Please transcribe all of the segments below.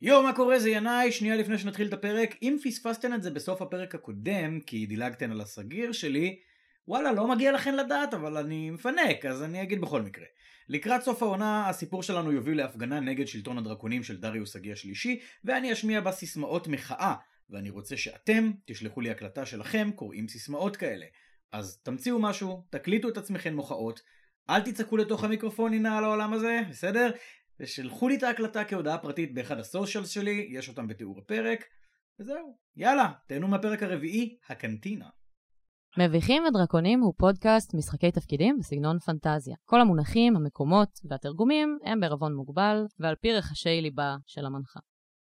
יו, מה קורה? זה ינאי, שנייה לפני שנתחיל את הפרק. אם פספסתן את זה בסוף הפרק הקודם, כי דילגתן על הסגיר שלי, וואלה, לא מגיע לכן לדעת, אבל אני מפנק, אז אני אגיד בכל מקרה. לקראת סוף העונה, הסיפור שלנו יוביל להפגנה נגד שלטון הדרקונים של דריוס הגיא השלישי, ואני אשמיע בה סיסמאות מחאה, ואני רוצה שאתם תשלחו לי הקלטה שלכם קוראים סיסמאות כאלה. אז תמציאו משהו, תקליטו את עצמכם מוחאות, אל תצעקו לתוך המיקרופון הנה על העולם הזה, בסדר? ושלחו לי את ההקלטה כהודעה פרטית באחד הסושיאלס שלי, יש אותם בתיאור הפרק, וזהו. יאללה, תהנו מהפרק הרביעי, הקנטינה. מביכים ודרקונים הוא פודקאסט משחקי תפקידים בסגנון פנטזיה. כל המונחים, המקומות והתרגומים הם בערבון מוגבל, ועל פי רחשי ליבה של המנחה.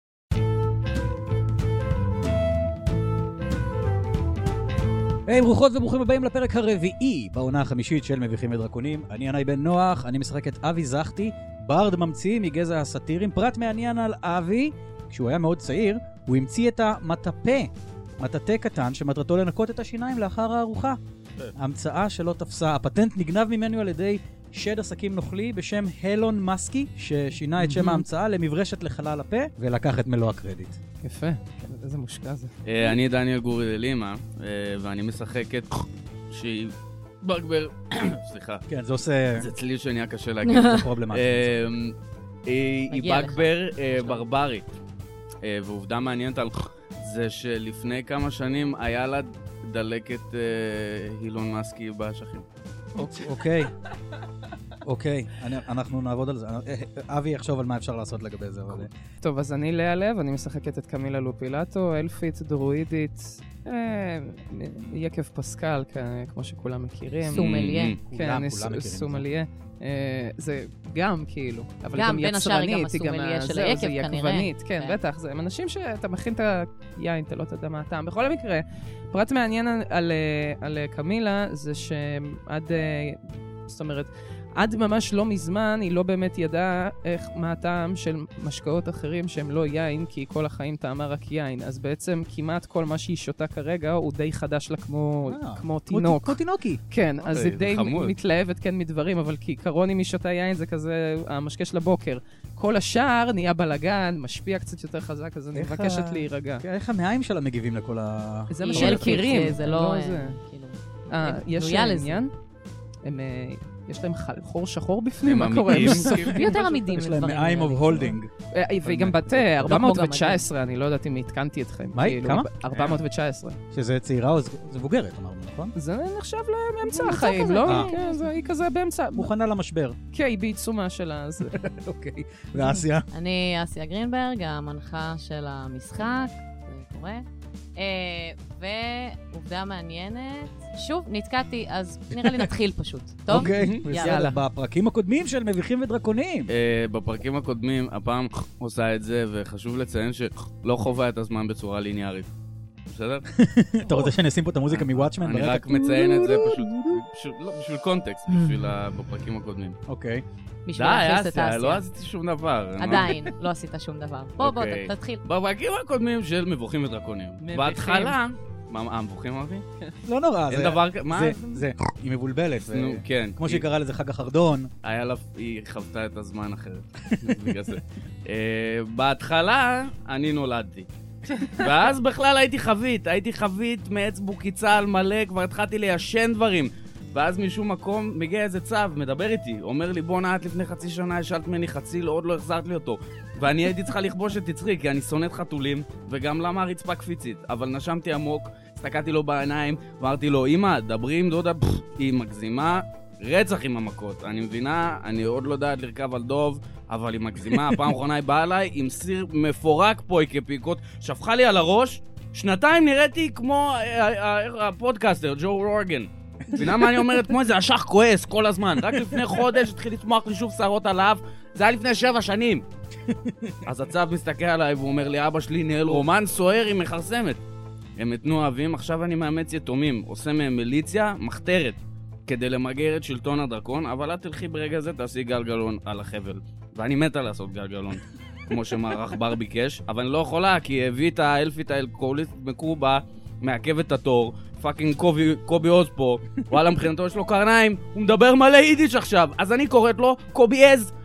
היי, ברוכות וברוכים הבאים לפרק הרביעי בעונה החמישית של מביכים ודרקונים. אני ינאי בן נוח, אני משחק את אבי זכתי, ברד ממציא מגזע הסאטירים. פרט מעניין על אבי, כשהוא היה מאוד צעיר, הוא המציא את המטפה, מטאטה קטן שמטרתו לנקות את השיניים לאחר הארוחה. המצאה שלא תפסה, הפטנט נגנב ממנו על ידי שד עסקים נוכלי בשם הלון מסקי, ששינה את שם ההמצאה למברשת לחלל הפה ולקח את מלוא הקרדיט. יפה, איזה מושקע זה. אני דניאל גורי דלימה, ואני משחק את שהיא בגבר, סליחה. כן, זה עושה... זה צליל שנהיה קשה להגיד. זה פרובלמטי. היא בגבר ברברית, ועובדה מעניינת על זה שלפני כמה שנים היה לה דלקת הילון מסקי באשכים. אוקיי, אנחנו נעבוד על זה. אבי יחשוב על מה אפשר לעשות לגבי זה. טוב, אז אני לאה לב, אני משחקת את קמילה לופילטו, אלפית, דרואידית, יקב פסקל, כמו שכולם מכירים. סומליה. כן, סומליה. זה גם כאילו, אבל גם בין השאר היא גם יצרנית, הסומליה של היקב כנראה. יקבנית, כן, בטח, זה אנשים שאתה מכין את היין, אתה לא תדע מה הטעם. בכל המקרה, פרט מעניין על קמילה זה שעד, זאת אומרת, עד ממש לא מזמן היא לא באמת ידעה מה הטעם של משקאות אחרים שהם לא יין, כי כל החיים טעמה רק יין. אז בעצם כמעט כל מה שהיא שותה כרגע הוא די חדש לה כמו תינוק. כמו תינוקי. כן, אז זה די מתלהבת כן מדברים, אבל כעיקרון אם היא שותה יין זה כזה המשקה של הבוקר. כל השאר נהיה בלגן, משפיע קצת יותר חזק, אז אני מבקשת להירגע. איך המעיים שלה מגיבים לכל ה... זה מה שמכירים. זה לא... יש עניין? יש להם חור שחור בפנים, מה קורה? יותר עמידים. יש להם מעיים of holding. והיא גם בת 419, אני לא יודעת אם התקנתי אתכם. מה? כמה? 419. שזה צעירה או זה מבוגרת, אמרנו, נכון? זה נחשב לאמצע החיים, לא? כן, היא כזה באמצע. מוכנה למשבר. כן, היא בעיצומה שלה. אוקיי. ואסיה? אני אסיה גרינברג, המנחה של המשחק, זה קורה. ועובדה מעניינת, שוב נתקעתי, אז נראה לי נתחיל פשוט, טוב? אוקיי, בסדר, בפרקים הקודמים של מביכים ודרקונים. בפרקים הקודמים, הפעם עושה את זה, וחשוב לציין שלא חובה את הזמן בצורה ליניארית. בסדר? אתה רוצה שאני אשים פה את המוזיקה מוואטשמן? אני רק מציין את זה פשוט, בשביל קונטקסט, בשביל בפרקים הקודמים. אוקיי. די, אסיה, לא עשיתי שום דבר. עדיין, לא עשית שום דבר. בוא, תתחיל. בפרקים הקודמים של מבוכים ודרקונים. בהתחלה... מבוכים אמרתי? לא נורא, זה... היא מבולבלת. כן. כמו שהיא קראה לזה חג החרדון. היא חוותה את הזמן אחרת. בגלל זה. בהתחלה אני נולדתי. ואז בכלל הייתי חבית מעץ בוקיצה על מלא, כבר התחלתי ליישן דברים. ואז משום מקום מגיע איזה צו, מדבר איתי, אומר לי בוא נעת לפני חצי שנה, השאלת ממני חציל, עוד לא החזרת לי אותו. ואני הייתי צריכה לכבוש את יצרי, כי אני שונאת חתולים, וגם למה הרצפה קפיצית. אבל נשמתי עמוק, הסתכלתי לו בעיניים, ואמרתי לו, אמא, דברי עם דודה, היא מגזימה, רצח עם המכות. אני מבינה, אני עוד לא יודעת לרכב על דוב, אבל היא מגזימה. הפעם האחרונה היא באה אליי עם סיר מפורק פה כפיקות, שפכה לי על הראש, שנתיים נראיתי כמו הפודקאסטר, ג'ו רוגן. מבינה מה אני אומרת? כמו איזה אשך כועס כל הזמן. רק לפני חודש התחיל לצמוח לי שוב שערות עליו. זה היה לפני 7 שנים. אז הצו מסתכל עליי והוא אומר לי, אבא שלי ניהל רומן סוער עם מחרסמת. הם התנו אוהבים, עכשיו אני מאמץ יתומים. עושה מהם מיליציה, מחתרת. כדי למגר את שלטון הדרקון, אבל את תלכי ברגע זה, תעשי גלגלון על החבל. ואני מתה לעשות גלגלון. כמו שמערך בר ביקש. אבל אני לא יכולה, כי הביא את האלפית האלכוהוליסט מקובה, מעכב את התור. פאקינג קובי עוז פה, וואלה מבחינתו יש לו קרניים, הוא מדבר מלא יידיש עכשיו, אז אני קוראת לו קובי עז,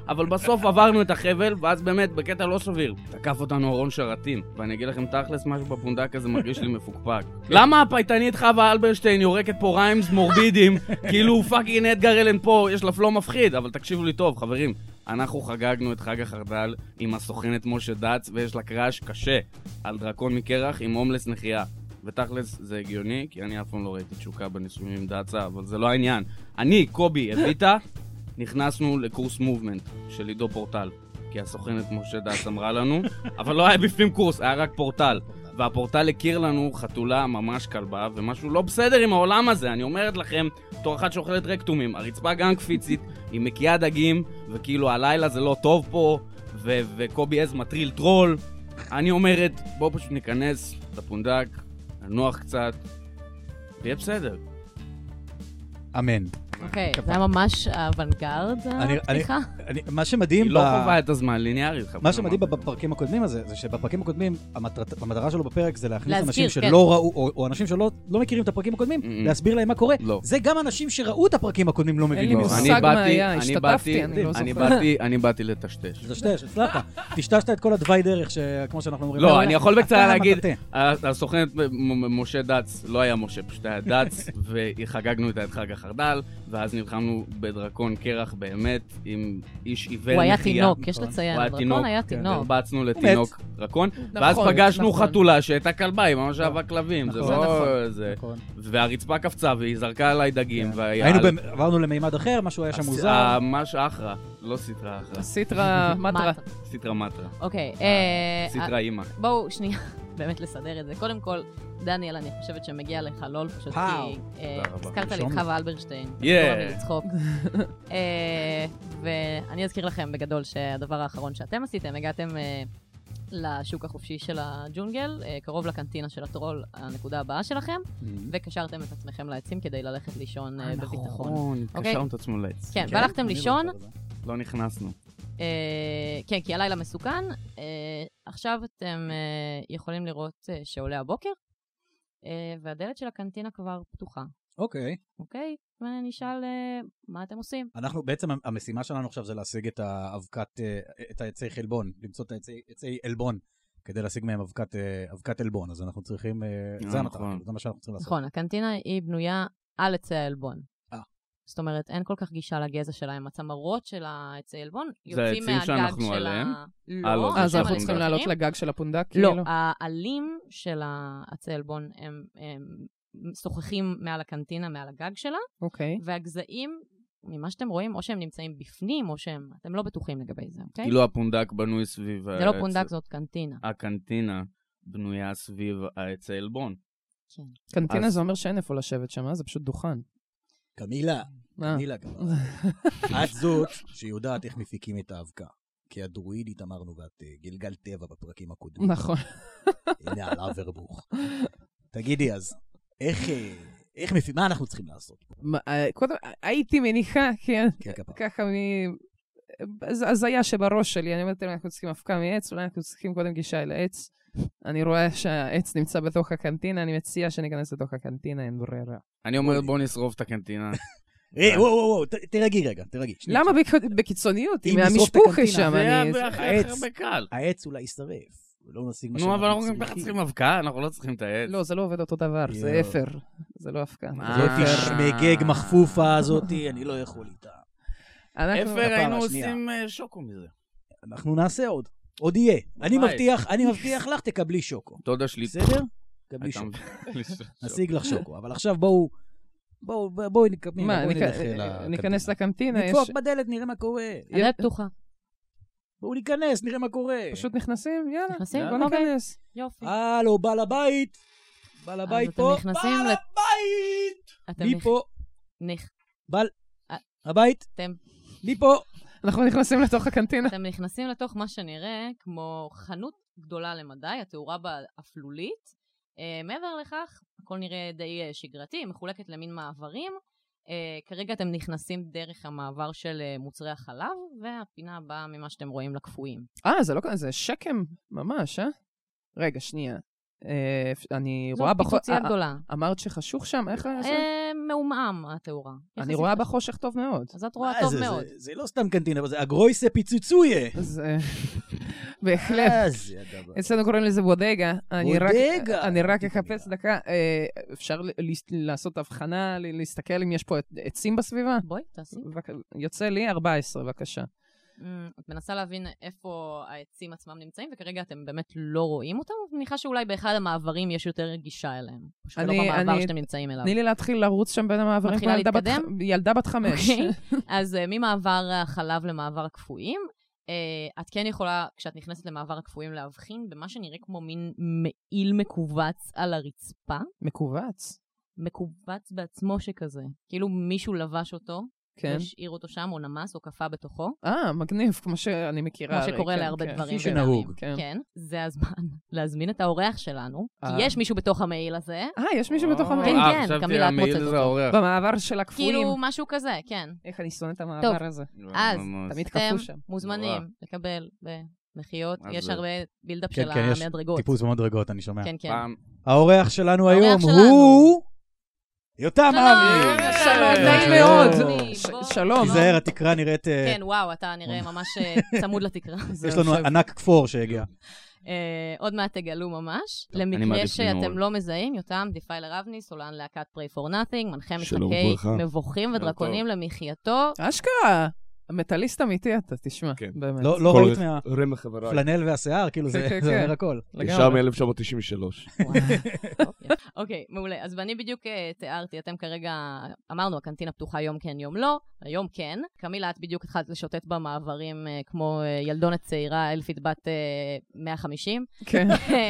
אבל בסוף עברנו את החבל, ואז באמת, בקטע לא סביר. תקף אותנו ארון שרתים, ואני אגיד לכם תכלס, משהו בפונדק הזה מרגיש לי מפוקפק. למה הפייטנית חווה אלברשטיין יורקת פה ריימס מורבידים, כאילו פאקינג אדגר אלן פה, יש לה פלו מפחיד, אבל תקשיבו לי טוב, חברים. אנחנו חגגנו את חג החרדל עם הסוכנת משה דץ, ויש לה קראש קשה על דרקון מקרח עם הומלס נחייה. ותכלס זה הגיוני, כי אני אף פעם לא ראיתי תשוקה בניסויים עם דצה, אבל זה לא העניין. אני, קובי, אביטה, נכנסנו לקורס מובמנט של עידו פורטל, כי הסוכנת משה דץ אמרה לנו, אבל לא היה בפנים קורס, היה רק פורטל. והפורטל הכיר לנו חתולה ממש כלבה, ומשהו לא בסדר עם העולם הזה. אני אומרת לכם, תור אחת שאוכלת רקטומים, הרצפה גם קפיצית, היא מקיאה דגים, וכאילו הלילה זה לא טוב פה, וקובי אז מטריל טרול. אני אומרת, בואו פשוט ניכנס לפונדק, נוח קצת, ויהיה בסדר. אמן. אוקיי, זה היה ממש אוונגרד, הפתיחה. מה שמדהים היא לא חובה את הזמן ליניארית. מה שמדהים בפרקים הקודמים הזה, זה שבפרקים הקודמים, המטרה שלו בפרק זה להכניס אנשים כן. שלא ראו, או אנשים שלא מכירים את הפרקים הקודמים, להסביר להם מה קורה. לא. זה גם אנשים שראו את הפרקים הקודמים לא אין לי מבינים. מושג מה היה, השתתפתי, אני לא זוכר. אני באתי לטשטש. תשתש, הצלחת. תשתשת את כל הדווי דרך, כמו שאנחנו אומרים. לא, אני יכול בקצרה להגיד, הסוכנת משה דץ, לא היה משה, פשוט היה דץ, וחגגנו את חג החרדל, ואז נלחמנו בדרקון קרח באמת, עם איש עיוור נחייה. הוא היה תינוק, יש לציין, הדרקון היה תינוק. הרבצנו לתינוק דרקון, ואז פגשנו חתולה שהייתה כלבה, היא ממש אהבה כלבים, זה לא זה. והרצפה קפצה והיא זרקה עליי דגים. עברנו למימד אחר, משהו היה שם מוזר. ממש אחרה, לא סיטרה אחרה. סיטרה מטרה. סיטרה מטרה. אוקיי. סיטרה אימא. בואו, שנייה, באמת לסדר את זה. קודם כל, דניאל, אני חושבת שמגיע לך לול, פשוט כי הזכרת לי את חווה אלברשטיין. לצחוק. ואני אזכיר לכם בגדול שהדבר האחרון שאתם עשיתם, הגעתם לשוק החופשי של הג'ונגל, קרוב לקנטינה של הטרול, הנקודה הבאה שלכם, וקשרתם את עצמכם לעצים כדי ללכת לישון בביטחון. נכון, קשרנו את עצמנו לעץ. כן, והלכתם לישון. לא נכנסנו. כן, כי הלילה מסוכן. עכשיו אתם יכולים לראות שעולה הבוקר, והדלת של הקנטינה כבר פתוחה. אוקיי. אוקיי, ונשאל מה אתם עושים. אנחנו, בעצם המשימה שלנו עכשיו זה להשיג את את העצי חלבון, למצוא את העצי אלבון, כדי להשיג מהם אבקת אלבון, אז אנחנו צריכים, זה המטרה, זה מה שאנחנו צריכים לעשות. נכון, הקנטינה היא בנויה על עצי האלבון. זאת אומרת, אין כל כך גישה לגזע שלהם. הצמרות של העצי אלבון יוצאים מהגג של ה... לא, אז אנחנו צריכים לעלות לגג של הפונדק? לא, העלים של העצי אלבון הם שוחחים מעל הקנטינה, מעל הגג שלה. אוקיי. והגזעים, ממה שאתם רואים, או שהם נמצאים בפנים, או אתם לא בטוחים לגבי זה, אוקיי? כאילו הפונדק בנוי סביב... זה לא פונדק, זאת קנטינה. הקנטינה בנויה סביב העצי אלבון. כן. קנטינה זה אומר שאין איפה לשבת שם, זה פשוט דוכן. קמילה, את זאת שיודעת איך מפיקים את האבקה. כי הדרואידית אמרנו, ואת גלגל טבע בפרקים הקודמים. נכון. הנה על אברבוך. תגידי אז, מה אנחנו צריכים לעשות? קודם, הייתי מניחה, כן, ככה אז היה שבראש שלי, אני אומרת, אנחנו צריכים אבקה מעץ, אולי אנחנו צריכים קודם גישה אל העץ. אני רואה שהעץ נמצא בתוך הקנטינה, אני מציע שניכנס לתוך הקנטינה, אין ברירה. אני אומר, בוא נשרוף את הקנטינה. וואו, תרגי רגע, תרגי. למה בקיצוניות? אם המשפוך שם, העץ אולי ישרף. לא נשיג מה נו, אבל אנחנו גם ככה צריכים אבקה, אנחנו לא צריכים את העץ. לא, זה לא עובד אותו דבר, זה אפר. זה לא אבקה. זאת שמגג מחפופה הזאתי, אני לא יכול איתה. אפר היינו עושים שוקו מזה. אנחנו נעשה עוד יהיה. אני מבטיח לך, תקבלי שוקו. תודה שלי. בסדר? תקבלי שוקו. נשיג לך שוקו. אבל עכשיו בואי ניכנס לקנטינה. נדפוק בדלת, נראה מה קורה. הדלת פתוחה. בואו ניכנס, נראה מה קורה. פשוט נכנסים? יאללה. נכנסים? בוא ניכנס. יופי. הלו, בעל הבית. בעל הבית פה. בעל הבית! מי פה? בעל הבית? מי פה? אנחנו נכנסים לתוך הקנטינה. אתם נכנסים לתוך מה שנראה כמו חנות גדולה למדי, התאורה בה אפלולית. מעבר לכך, הכל נראה די שגרתי, מחולקת למין מעברים. כרגע אתם נכנסים דרך המעבר של מוצרי החלב, והפינה הבאה ממה שאתם רואים לקפואים. זה לא כזה, זה שקם ממש, רגע, שנייה. אני זו רואה פיצוציה גדולה. אמרת שחשוך שם? איך זה? מעומעם, התאורה. אני רואה בחושך טוב מאוד. אז את רואה טוב מאוד. זה לא סתם קנטינה, אבל זה הגרויסה פיצוצויה. בהחלט. אצלנו קוראים לזה בודגה. אני רק אחפש דקה. אפשר לעשות הבחנה, להסתכל אם יש פה עצים בסביבה? בואי, תעשי. יוצא לי 14, בבקשה. את מנסה להבין איפה העצים עצמם נמצאים, וכרגע אתם באמת לא רואים אותם, ומניחה שאולי באחד המעברים יש יותר גישה אליהם. ולא במעבר שאתם נמצאים אליו. תני לי להתחיל לרוץ שם בין המעברים. מתחילה להתקדם? ילדה בת 5. אז ממעבר החלב למעבר הקפואים, את כן יכולה, כשאת נכנסת למעבר הקפואים, להבחין במה שנראה כמו מין מעיל מקובץ על הרצפה. מקובץ? מקובץ בעצמו שכזה. כאילו מישהו לבש אותו. כן. השאיר אותו שם, או נמס, או קפה בתוכו. מגניב, כמו שאני מכירה. כמו שקורה להרבה דברים. שנהוג. כן. זה הזמן להזמין את האורח שלנו, כי יש מישהו בתוך המעיל הזה. יש מישהו בתוך המעיל? כן, קמילה, את מוצאת אותו. במעבר של הקפואים. כאילו משהו כזה, כן. איך אני שונא את המעבר הזה. אז, תמיד אתם קפוא שם. מוזמנים לקבל במחיות. יש הרבה בילדאפ של כן, יש המדרגות. טיפוס במדרגות, אני שומע. כן, כן. האורח שלנו היום הוא... יותם אבי! שלום, נעים מאוד. שלום. תיזהר, התקרה נראית... כן, וואו, אתה נראה ממש צמוד לתקרה. יש לנו ענק כפור שהגיע. עוד מעט תגלו ממש. למקרה שאתם לא מזהים, יותם, דיפיילר אבני, סולן להקת Pray for Nothing, מנחה משחקי מבוכים ודרקונים למחייתו. אשכרה. מטליסט אמיתי אתה, תשמע. באמת. לא ראית מהפלנל והשיער, כאילו זה אומר הכל. ישר מ-1993. אוקיי, מעולה. אז ואני בדיוק תיארתי, אתם כרגע, אמרנו, הקנטינה פתוחה יום כן, יום לא, היום כן. קמילה, את בדיוק התחלת לשוטט במעברים כמו ילדונת צעירה, אלפית בת 150. כן.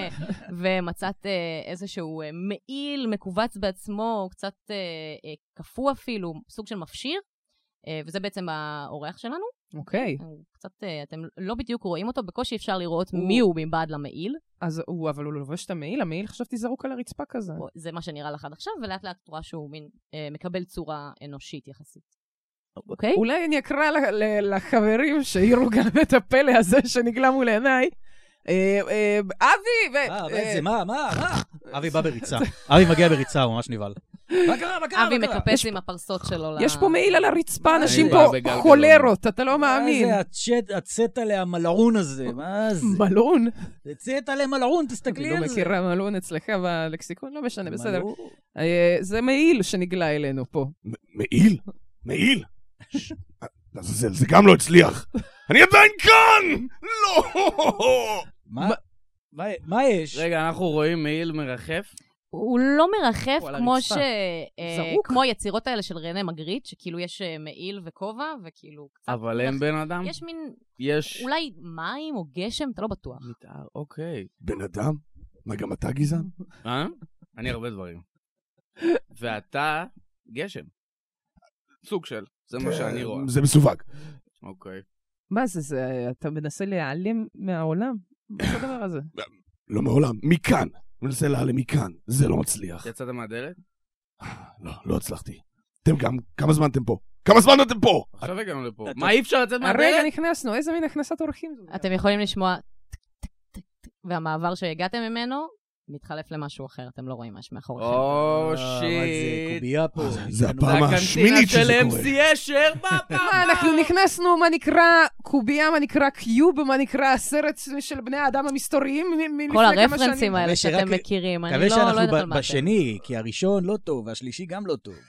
ומצאת איזשהו מעיל מקובץ בעצמו, קצת קפוא אפילו, סוג של מפשיר. וזה בעצם האורח שלנו. אוקיי. קצת, אתם לא בדיוק רואים אותו, בקושי אפשר לראות מי הוא מבעד למעיל. אז אבל הוא לובש את המעיל, המעיל חשבתי זרוק על הרצפה כזה. זה מה שנראה לך עד עכשיו, ולאט לאט תראה שהוא מקבל צורה אנושית יחסית. אוקיי? אולי אני אקרא לחברים שיראו גם את הפלא הזה שנגלה מול עיניי. אבי! מה? אבי בא בריצה. אבי מגיע בריצה, הוא ממש נבהל. מה קרה? אבי מקפץ עם הפרסות שלו. יש פה מעיל על הרצפה, אנשים פה חולרות, אתה לא מאמין. מה זה הצאת עליה המלעון הזה? מה זה? מלעון? הצאת עליה מלעון, תסתכלי על זה. אני לא מכירה מלעון אצלך בלקסיקון, לא משנה, בסדר. זה מעיל שנגלה אלינו פה. מעיל? זה גם לא הצליח. אני עדיין כאן! לא! מה יש? רגע, אנחנו רואים מעיל מרחף? הוא לא מרחף כמו היצירות האלה של רנה מגריט, שכאילו יש מעיל וכובע, וכאילו... אבל אין בן אדם? יש מין... אולי מים או גשם, אתה לא בטוח. מתאר, אוקיי. בן אדם? מה, גם אתה גזען? אני הרבה דברים. ואתה גשם. סוג של, זה מה שאני רואה. זה מסווג. אוקיי. מה זה? אתה מנסה להיעלם מהעולם? מה זה הדבר הזה? לא מהעולם, מכאן. מנסה להיעלם מכאן, זה לא מצליח. יצאתם מהדלת? לא הצלחתי. אתם גם, כמה זמן אתם פה? כמה זמן אתם פה? עכשיו הגענו לפה. מה אי אפשר לצאת מהדלת? הרגע נכנסנו, איזה מין הכנסת אורחים? אתם יכולים לשמוע והמעבר שהגעתם ממנו מתחלף למשהו אחר, אתם לא רואים משהו מאחוריכם. שיט. זה קובייה פה. זה הפעם השמינית שזה קורה. של MC אשר, מה, אנחנו נכנסנו, מה נקרא קובייה, מה נקרא קיוב, מה נקרא הסרט של בני האדם המסתוריים. כל הרפרנסים האלה שאתם מכירים, אני לא יודעת על מה שאנחנו בשני, כי הראשון לא טוב, והשלישי גם לא טוב.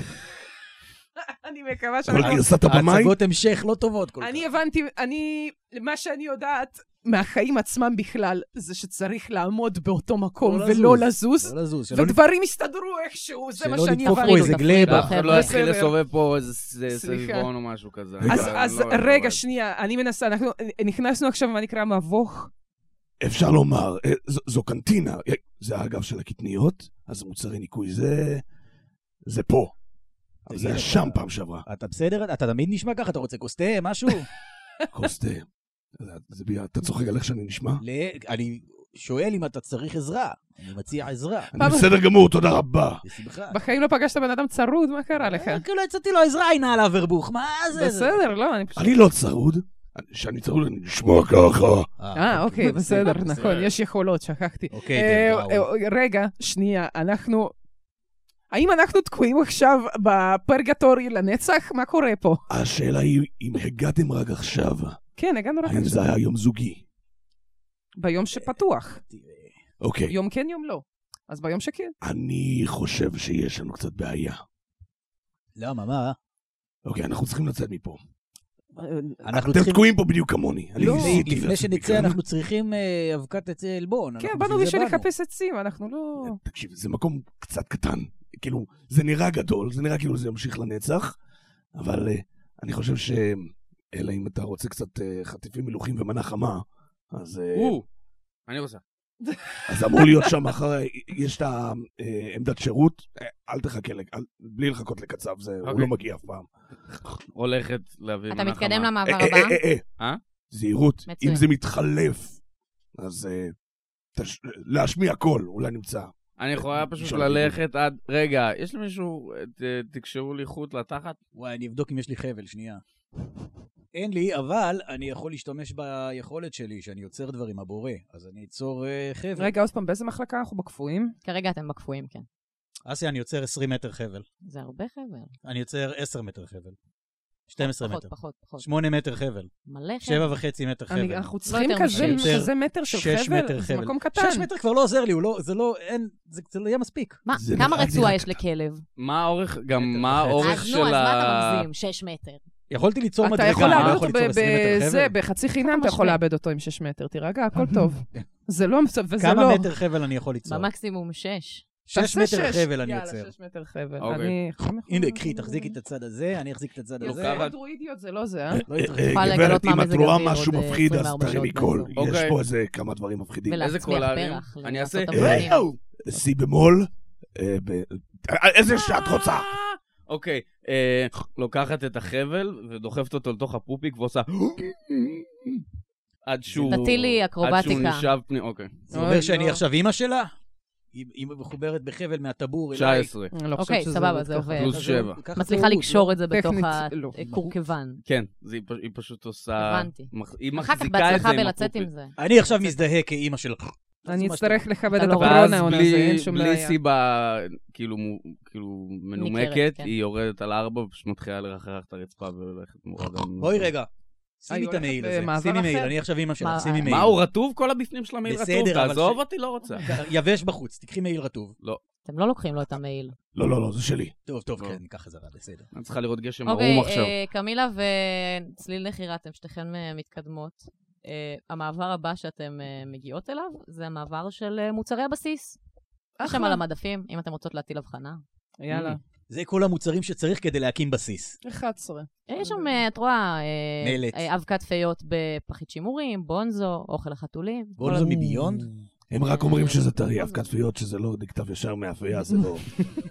אני מקווה ההצגות המשך לא טובות כל כך. אני הבנתי, מה שאני יודעת מהחיים עצמם בכלל, זה שצריך לעמוד באותו מקום ולא לזוז, ודברים יסתדרו איכשהו, זה מה שאני הבנתי. שלא נדפוק פה איזה גלבה. אף אחד לא יתחיל לסובב פה איזה סביבון או משהו כזה. אז רגע, שנייה, אני מנסה, אנחנו נכנסנו עכשיו מה נקרא מבוך. אפשר לומר, זו קנטינה, זה האגב של הקטניות, אז מוצרי ניקוי זה פה. אבל זה היה שם פעם שעברה. אתה בסדר? אתה תמיד נשמע ככה? אתה רוצה קוסטה, משהו? קוסטה. אתה צוחק על איך שאני נשמע? אני שואל אם אתה צריך עזרה. אני מציע עזרה. אני בסדר גמור, תודה רבה. בחיים לא פגשת בן אדם צרוד, מה קרה לך? כאילו הצעתי לו עזרה, הנה על הוורבוך, מה זה? בסדר, לא, אני פשוט... אני לא צרוד, שאני צריך לשמוע ככה. אוקיי, בסדר, נכון, יש יכולות, שכחתי. אוקיי, רגע, שנייה, האם אנחנו תקועים עכשיו בפרגטורי לנצח? מה קורה פה? השאלה היא, אם הגעתם רק עכשיו, כן, הגענו רק האם זה היה יום זוגי? ביום שפתוח. אוקיי. יום כן, יום לא. אז ביום שכן. אני חושב שיש לנו קצת בעיה. למה, מה? אוקיי, אנחנו צריכים לצאת מפה. אנחנו אתם צריכים... תקועים פה בדיוק כמוני. לפני שנצא אנחנו צריכים אבקת עצי עלבון. כן, באנו בשביל לחפש עצים, אנחנו לא... תקשיב, זה מקום קצת קטן. כאילו, זה נראה גדול, זה נראה כאילו זה ימשיך לנצח, אבל אני חושב אלא אם אתה רוצה קצת חטיפים מלוכים ומנה חמה, אז... אני רוצה. אז אמור להיות שם אחרי, יש את העמדת שירות, אל תחכה, בלי לחכות לקצב, הוא לא מגיע אף פעם. הולכת להביא אתה מנה מתקדם חמה. למעבר הבא? זהירות, אם זה מתחלף, אז להשמיע קול, אולי נמצא. אני יכולה פשוט ללכת עד... רגע, יש למישהו, תקשרו לי חוט לתחת? וואי, אני אבדוק אם יש לי חבל, שנייה. אין לי, אבל אני יכול להשתמש ביכולת שלי, שאני יוצר דברים הבורא, אז אני אצור חבל. רגע, עוד פעם, באיזה מחלקה אנחנו בקפואים? כרגע אתם בקפואים, כן. אסי, אני יוצר 20 מטר חבל. זה הרבה חבל. אני יוצר 10 מטר חבל. 12 מטר. פחות. 8 מטר חבל. מלא חבל. 7.5 מטר חבל. אנחנו צריכים כזה מטר של 6 מטר חבל, זה חבל. מקום קטן. 6 מטר כבר לא עוזר לי, זה לא יהיה מספיק. מה, כמה רצועה יש לכלב? מה האורך, גם מה האורך של אז מה אתה מגזים? 6 מטר. יכולתי ליצור אתה מדרגה, יכול אני לא לעבוד יכול אותו ליצור 20 מטר חבל. בזה, בחצי חינם אתה יכול לאבד אותו עם 6 מטר. תירגע, הכל טוב. זה לא, וזה לא. כמה מטר חבל אני יכול ליצור? במקסימום 6. 6 מטר חבל אני יוצר. יאללה, 6 מטר חבל. הנה, קחי, תחזיקי את הצד הזה, אני אחזיק את הצד הזה. זה דרואידיות, זה לא זה, אה? גברת, אם את רואה משהו מפחיד, אז תרימי קול. יש פה איזה כמה דברים מפחידים. איזה קול להרים? אני אעשה... סי במול. איזה שאת רוצה? אוקיי, לוקחת את החבל ודוחפת אותו לתוך הפופיק ועושה... עד שהוא... תטיל לי אקרובטיקה. עד שהוא נשאב פנים, אוקיי. זה אומר שאני עכשיו אימא שלה? היא מחוברת בחבל מהטבור אליי. 19. אוקיי, סבבה, זה עובד. פלוס 7. מצליחה לקשור את זה בתוך לא. הקורקבן. כן, היא פשוט עושה... הבנתי. היא אחר כך מחזיקה את זה בהצלחה עם בלצאת עם הפופיק. זה. אני עכשיו מזדהה כאימא של... אני אצטרך לכבד את לא הפרונאון הזה, אין שום בלי בעיה. סיבה כאילו מנומקת, כן. היא יורדת על 4 ופשוט מתחילה לרחרח את הרצפה והולכת מורדה. בואי רגע, שימי את המעיל הזה, שימי מעיל, אני עכשיו אימא שלך, שימי מעיל. מה, הוא רטוב? כל הבפנים של המעיל רטוב? בסדר, אבל תעזוב אותי, לא רוצה. יבש בחוץ, תקחי מעיל רטוב. אתם לא לוקחים לו את המעיל. לא, זה שלי. טוב, כן, ניקח את זה, בסדר. אני צריכה לראות גשם אוקיי, ערום עכשיו. קמילה וצליל נחירה, אתם שתיכן מתקדמות. המעבר הבא שאתם מגיעות אליו, זה המעבר של מוצרי הבסיס. יש שם על המדפים, אם אתם רוצות להטיל הבחנה. יאללה. זה כל המוצרים שצריך כדי להקים בסיס. 11. יש שם, את רואה, מלט. אבקת פיות בפחית שימורים, בונזו, אוכל החתולים. בונזו מביונד? הם רק אומרים שזה טרי, אבקת פיות, שזה לא נכתב ישר מהאפייה, זה לא...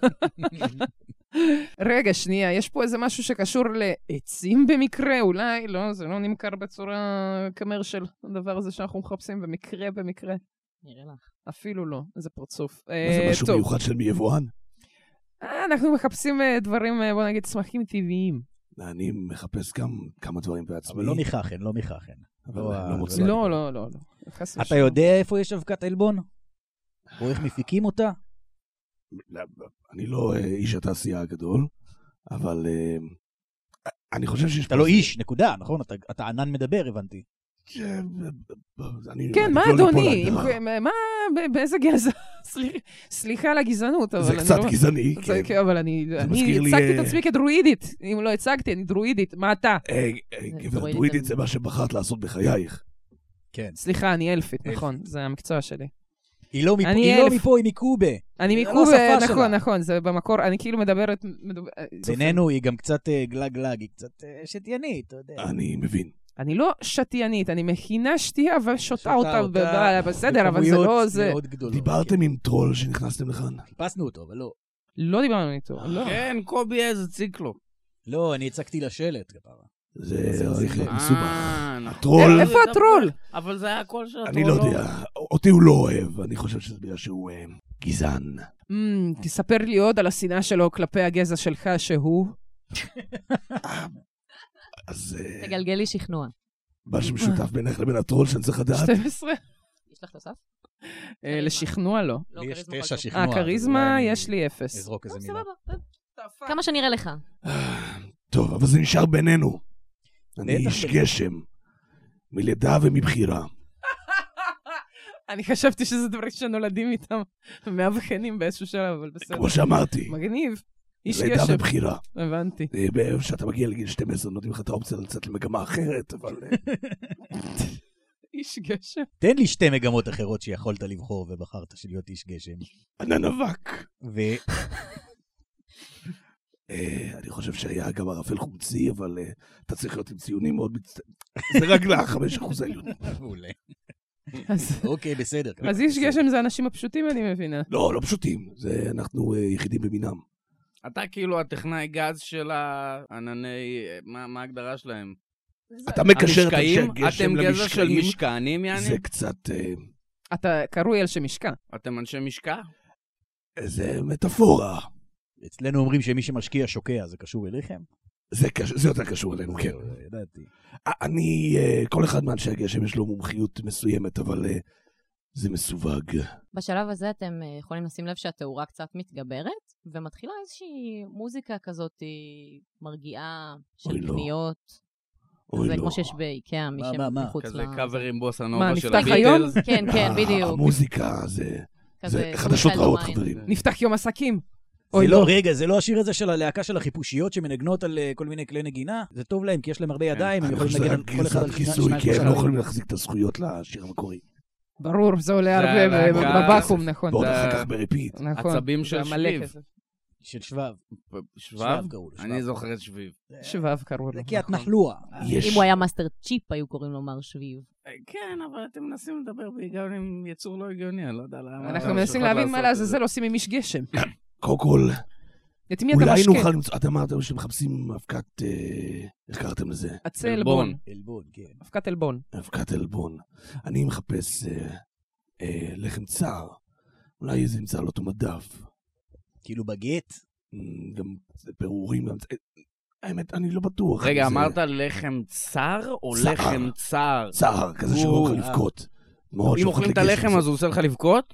רגע, שנייה, יש פה איזה משהו שקשור לעצים במקרה, אולי? לא, זה לא נמכר בצורה קמרשל, הדבר הזה שאנחנו מחפשים במקרה. נראה לך. אפילו לא, איזה פרצוף. זה משהו מיוחד של מיבואן? אנחנו מחפשים דברים, בוא נגיד, צמחים טבעיים. אני מחפש גם כמה דברים בעצמי. אבל לא מחכן, לא מחכן. לא מוצא. לא. אתה יודע איפה יש אבקת עלבון? או איך מפיקים אותה? אני לא איש התעשייה הגדול, אבל אני חושב שיש... אתה לא איש, נקודה, נכון? אתה ענן מדבר, הבנתי. כן, מה אדוני? באיזה גזע? סליחה על הגזענות, אבל... זה קצת גזעני, כן. אבל אני הצגתי את עצמי כדרואידית. אם לא הצגתי, אני דרואידית. מה אתה? גברת, דרואידית זה מה שבחרת לעשות בחייך. כן. סליחה, אני אלפית, נכון. זה המקצוע שלי. היא לא מפה, היא מקובה. אני מקובה, נכון, זה במקור, אני כאילו מדברת... בינינו היא גם קצת גלג, היא קצת שתיינית, אתה יודע. אני מבין. אני לא שתיינית, אני מכינה שתייה ושותה אותה, בסדר, אבל זה לא זה. דיברתם עם טרול שנכנסתם לכאן? חיפשנו אותו, אבל לא. לא דיברנו איתו, לא. כן, קובי איזה ציקלו. לא, אני הצגתי לשלט, כפרה. זה הולך מסובך. הטרול... איפה הטרול? אבל זה היה הקול של הטרול. אני לא יודע, אותי הוא לא אוהב, אני חושב שזה בגלל שהוא גזען. תספר לי עוד על השנאה שלו כלפי הגזע שלך שהוא... אז... תגלגל לי שכנוע. מה שמשותף בינך לבין הטרול שאני צריך לדעת? 12? יש לך תוסף? לשכנוע לא. לא, לי יש כריזמה 9 חשוב. שכנוע. כריזמה יש לי 0. אזרוק איזה מילה. סבבה. כמה שנראה לך. טוב, אבל זה נשאר בינינו. אני בטח איש בינינו. גשם. מלידה ומבחירה. אני חשבתי שזה דברים שנולדים איתם מאבחנים באיזשהו שלב, אבל בסדר. כמו שאמרתי, מגניב. איש לידה גשם. ובחירה. הבנתי. כשאתה מגיע לגיל 12, נותנים לך את האופציה לצאת למגמה אחרת, אבל... איש גשם. תן לי 2 מגמות אחרות שיכולת לבחור ובחרת של להיות איש גשם. ענן אבק. אני חושב שהיה גם ערפל חומצי, אבל אתה צריך להיות עם ציונים מאוד מצטערים. זה רק ל5% העליונים. מעולה. אז- אוקיי, בסדר. אז איש גשם זה האנשים הפשוטים, אני מבינה. לא פשוטים. אנחנו יחידים במינם. אתה כאילו הטכנאי גז של הענני... מה ההגדרה שלהם? אתה מקשר את המשקעים? אנשי הגשם אתם גזע של למשקעים. משקענים, יעני? זה קצת... אתה קרוי על שמשקע. אתם אנשי משקע? זה מטאפורה. אצלנו אומרים שמי שמשקיע שוקע, זה קשור אליכם? זה יותר קשור אלינו, כן. ידעתי. כל אחד מאנשי הגשם יש לו מומחיות מסוימת, אבל זה מסווג. בשלב הזה אתם יכולים לשים לב שהתאורה קצת מתגברת, ומתחילה איזושהי מוזיקה כזאת מרגיעה של אוי, לא. קניות. אוי זה לא. כמו שיש באיקאה, מי מה? שמחוץ כזה קאברים בוסה מה, נובה של נפתח היום? הביטלס. כן, כן, בדיוק. המוזיקה זה כזה חדשות מוזיקה רעות, למים. חברים. נפתח יום עסקים. זה אוי לא, לא. רגע, זה לא השיר הזה של הלהקה של החיפושיות שמנגנות על כל מיני כלי נגינה? זה טוב להם, כי יש להם הרבה ידיים, הם אני יכולים חושב שזה לנגן רק על כל אחד על גרסת כיסוי, כי הם לא שניים. יכולים להחזיק את הזכויות לשיר המקורי. ברור, זה עולה זה הרבה הלהקה. בבקו"ם, נכון. ועוד זה- אחר כך בריפיט. נכון. עצבים של זה מלא שביב. כסף. של שבב. שבב? קראו לו, שבב. אני זוכר את שביב. שבב קראו לו. זה כי את נחלואה. יש... אם הוא היה מאסטר צ'יפ, היו קוראים לו מר שביב. כן, אבל אתם מנסים לדבר בהיגיון עם יצור לא הגיוני, אני לא יודע למה. אנחנו מנסים להבין מה לעזאזל עושים עם איש גשם. קודם כל, את מי אתה אולי משקה? נוכל למצוא... אתם אמרתם שאתם מחפשים אבקת... איך קראתם לזה? עצי עלבון. עלבון. עלבון, כן. אבקת עלבון. אבקת עלבון. אני מחפש לחם צר. אולי איזה נמצא על אותו מדף. כאילו בגט? גם פירורים. האמת, אני לא בטוח. רגע, אם זה אמרת לחם צר או צר. לחם צר? צר, כזה שלא או, יכול לבכות. מאוד אם שהופך אוכלים את לגשם. הלחם אז הוא עושה לך לבכות?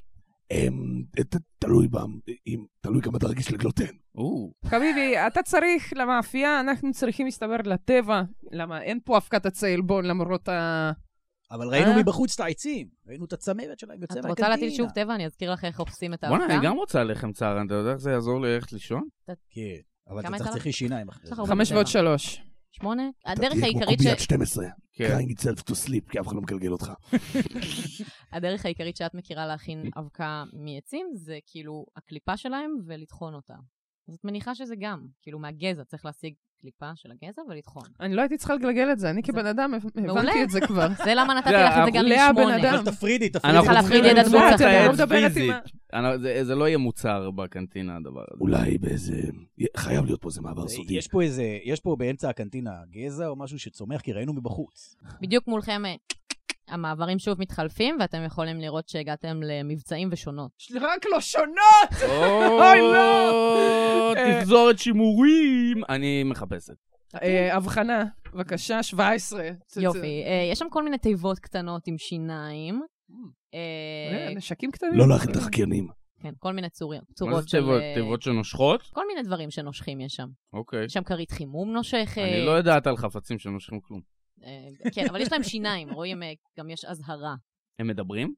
תלוי כמה אתה רגיש לגלוטן. חביבי, אתה צריך למאפייה, אנחנו צריכים להסתבר לטבע. למה? אין פה אבקת עצי עלבון למרות ה... אבל ראינו מבחוץ את העצים. ראינו את הצמרת שלהם יוצא את מהקנטינה. רוצה להטיל שוב טבע? אני אזכיר לך איך עושים את בוא'נה, ההפקה. אני גם רוצה לחם צר, אתה יודע איך זה יעזור לי ללכת לישון? כן. אבל כמה אתה הייתה צריך שיניים אחרי יש לך זה. הרבה 5 ועוד 3. 8? אתה הדרך תהיה כמו העיקרית קוביית 12. כן. crying itself to sleep, כי אף אחד לא מקלגל אותך. הדרך העיקרית שאת מכירה להכין אבקה מעצים, זה כאילו הקליפה שלהם ולטחון אותה. אז את מניחה שזה גם, כאילו מהגזע, צריך להשיג קליפה של הגזע ולטחון. אני לא הייתי צריכה לגלגל את זה, אני כבן אדם הבנתי את זה כבר. זה למה נתתי לך את זה גם לאה בן ל8. אדם. אבל תפרידי. אנחנו צריכה להפריד צריכים ידע דמות לבצע אחרת. את לא מדברת פיזית. עם זה לא יהיה מוצר בקנטינה הדבר הזה. אולי באיזה... חייב להיות פה איזה מעבר סודי. יש פה באמצע הקנטינה גזע או משהו שצומח, כי ראינו מבחוץ. בדיוק מולכם המעברים שוב מתחלפים, ואתם יכולים לראות שהגעתם למבצעים ושונות. רק לא שונות! אוי, לא! תפזורת שימורים! אני מחפשת. הבחנה, בבקשה, 17. יופי. יש שם כל מיני תיבות קטנות עם שיניים. נשקים קטנים. לא להכין את החקיינים. כן, כל מיני מה צורות זה של... תיבות שנושכות? כל מיני דברים שנושכים יש שם. אוקיי. יש שם כרית חימום נושכת. אני לא יודעת על חפצים שנושכים כלום. כן, אבל יש להם שיניים. רואים, גם יש אזהרה. הם מדברים?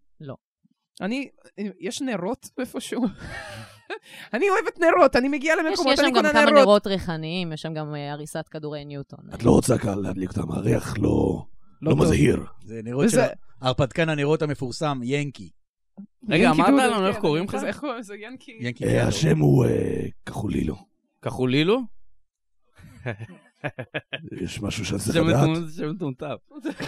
יש נרות איפשהו? אני אוהבת נרות, אני מגיעה למקומות, יש שם אני גם קונה כמה נרות. נרות ריחניים, יש שם גם הריסת כדורי ניוטון. את לא רוצה כאן להדליק אותם, הריח לא טוב. מזהיר. זה נרות של הרפתקן הנרות המפורסם, ינקי. רגע, ינקי אמרת דודו, לנו איך כן, קוראים אני לך? כזה, איך קוראים? זה ינקי. ינקי. השם הוא כחולילו. כחולילו? יש משהו שאני צריך לדעת. שם מטומטם.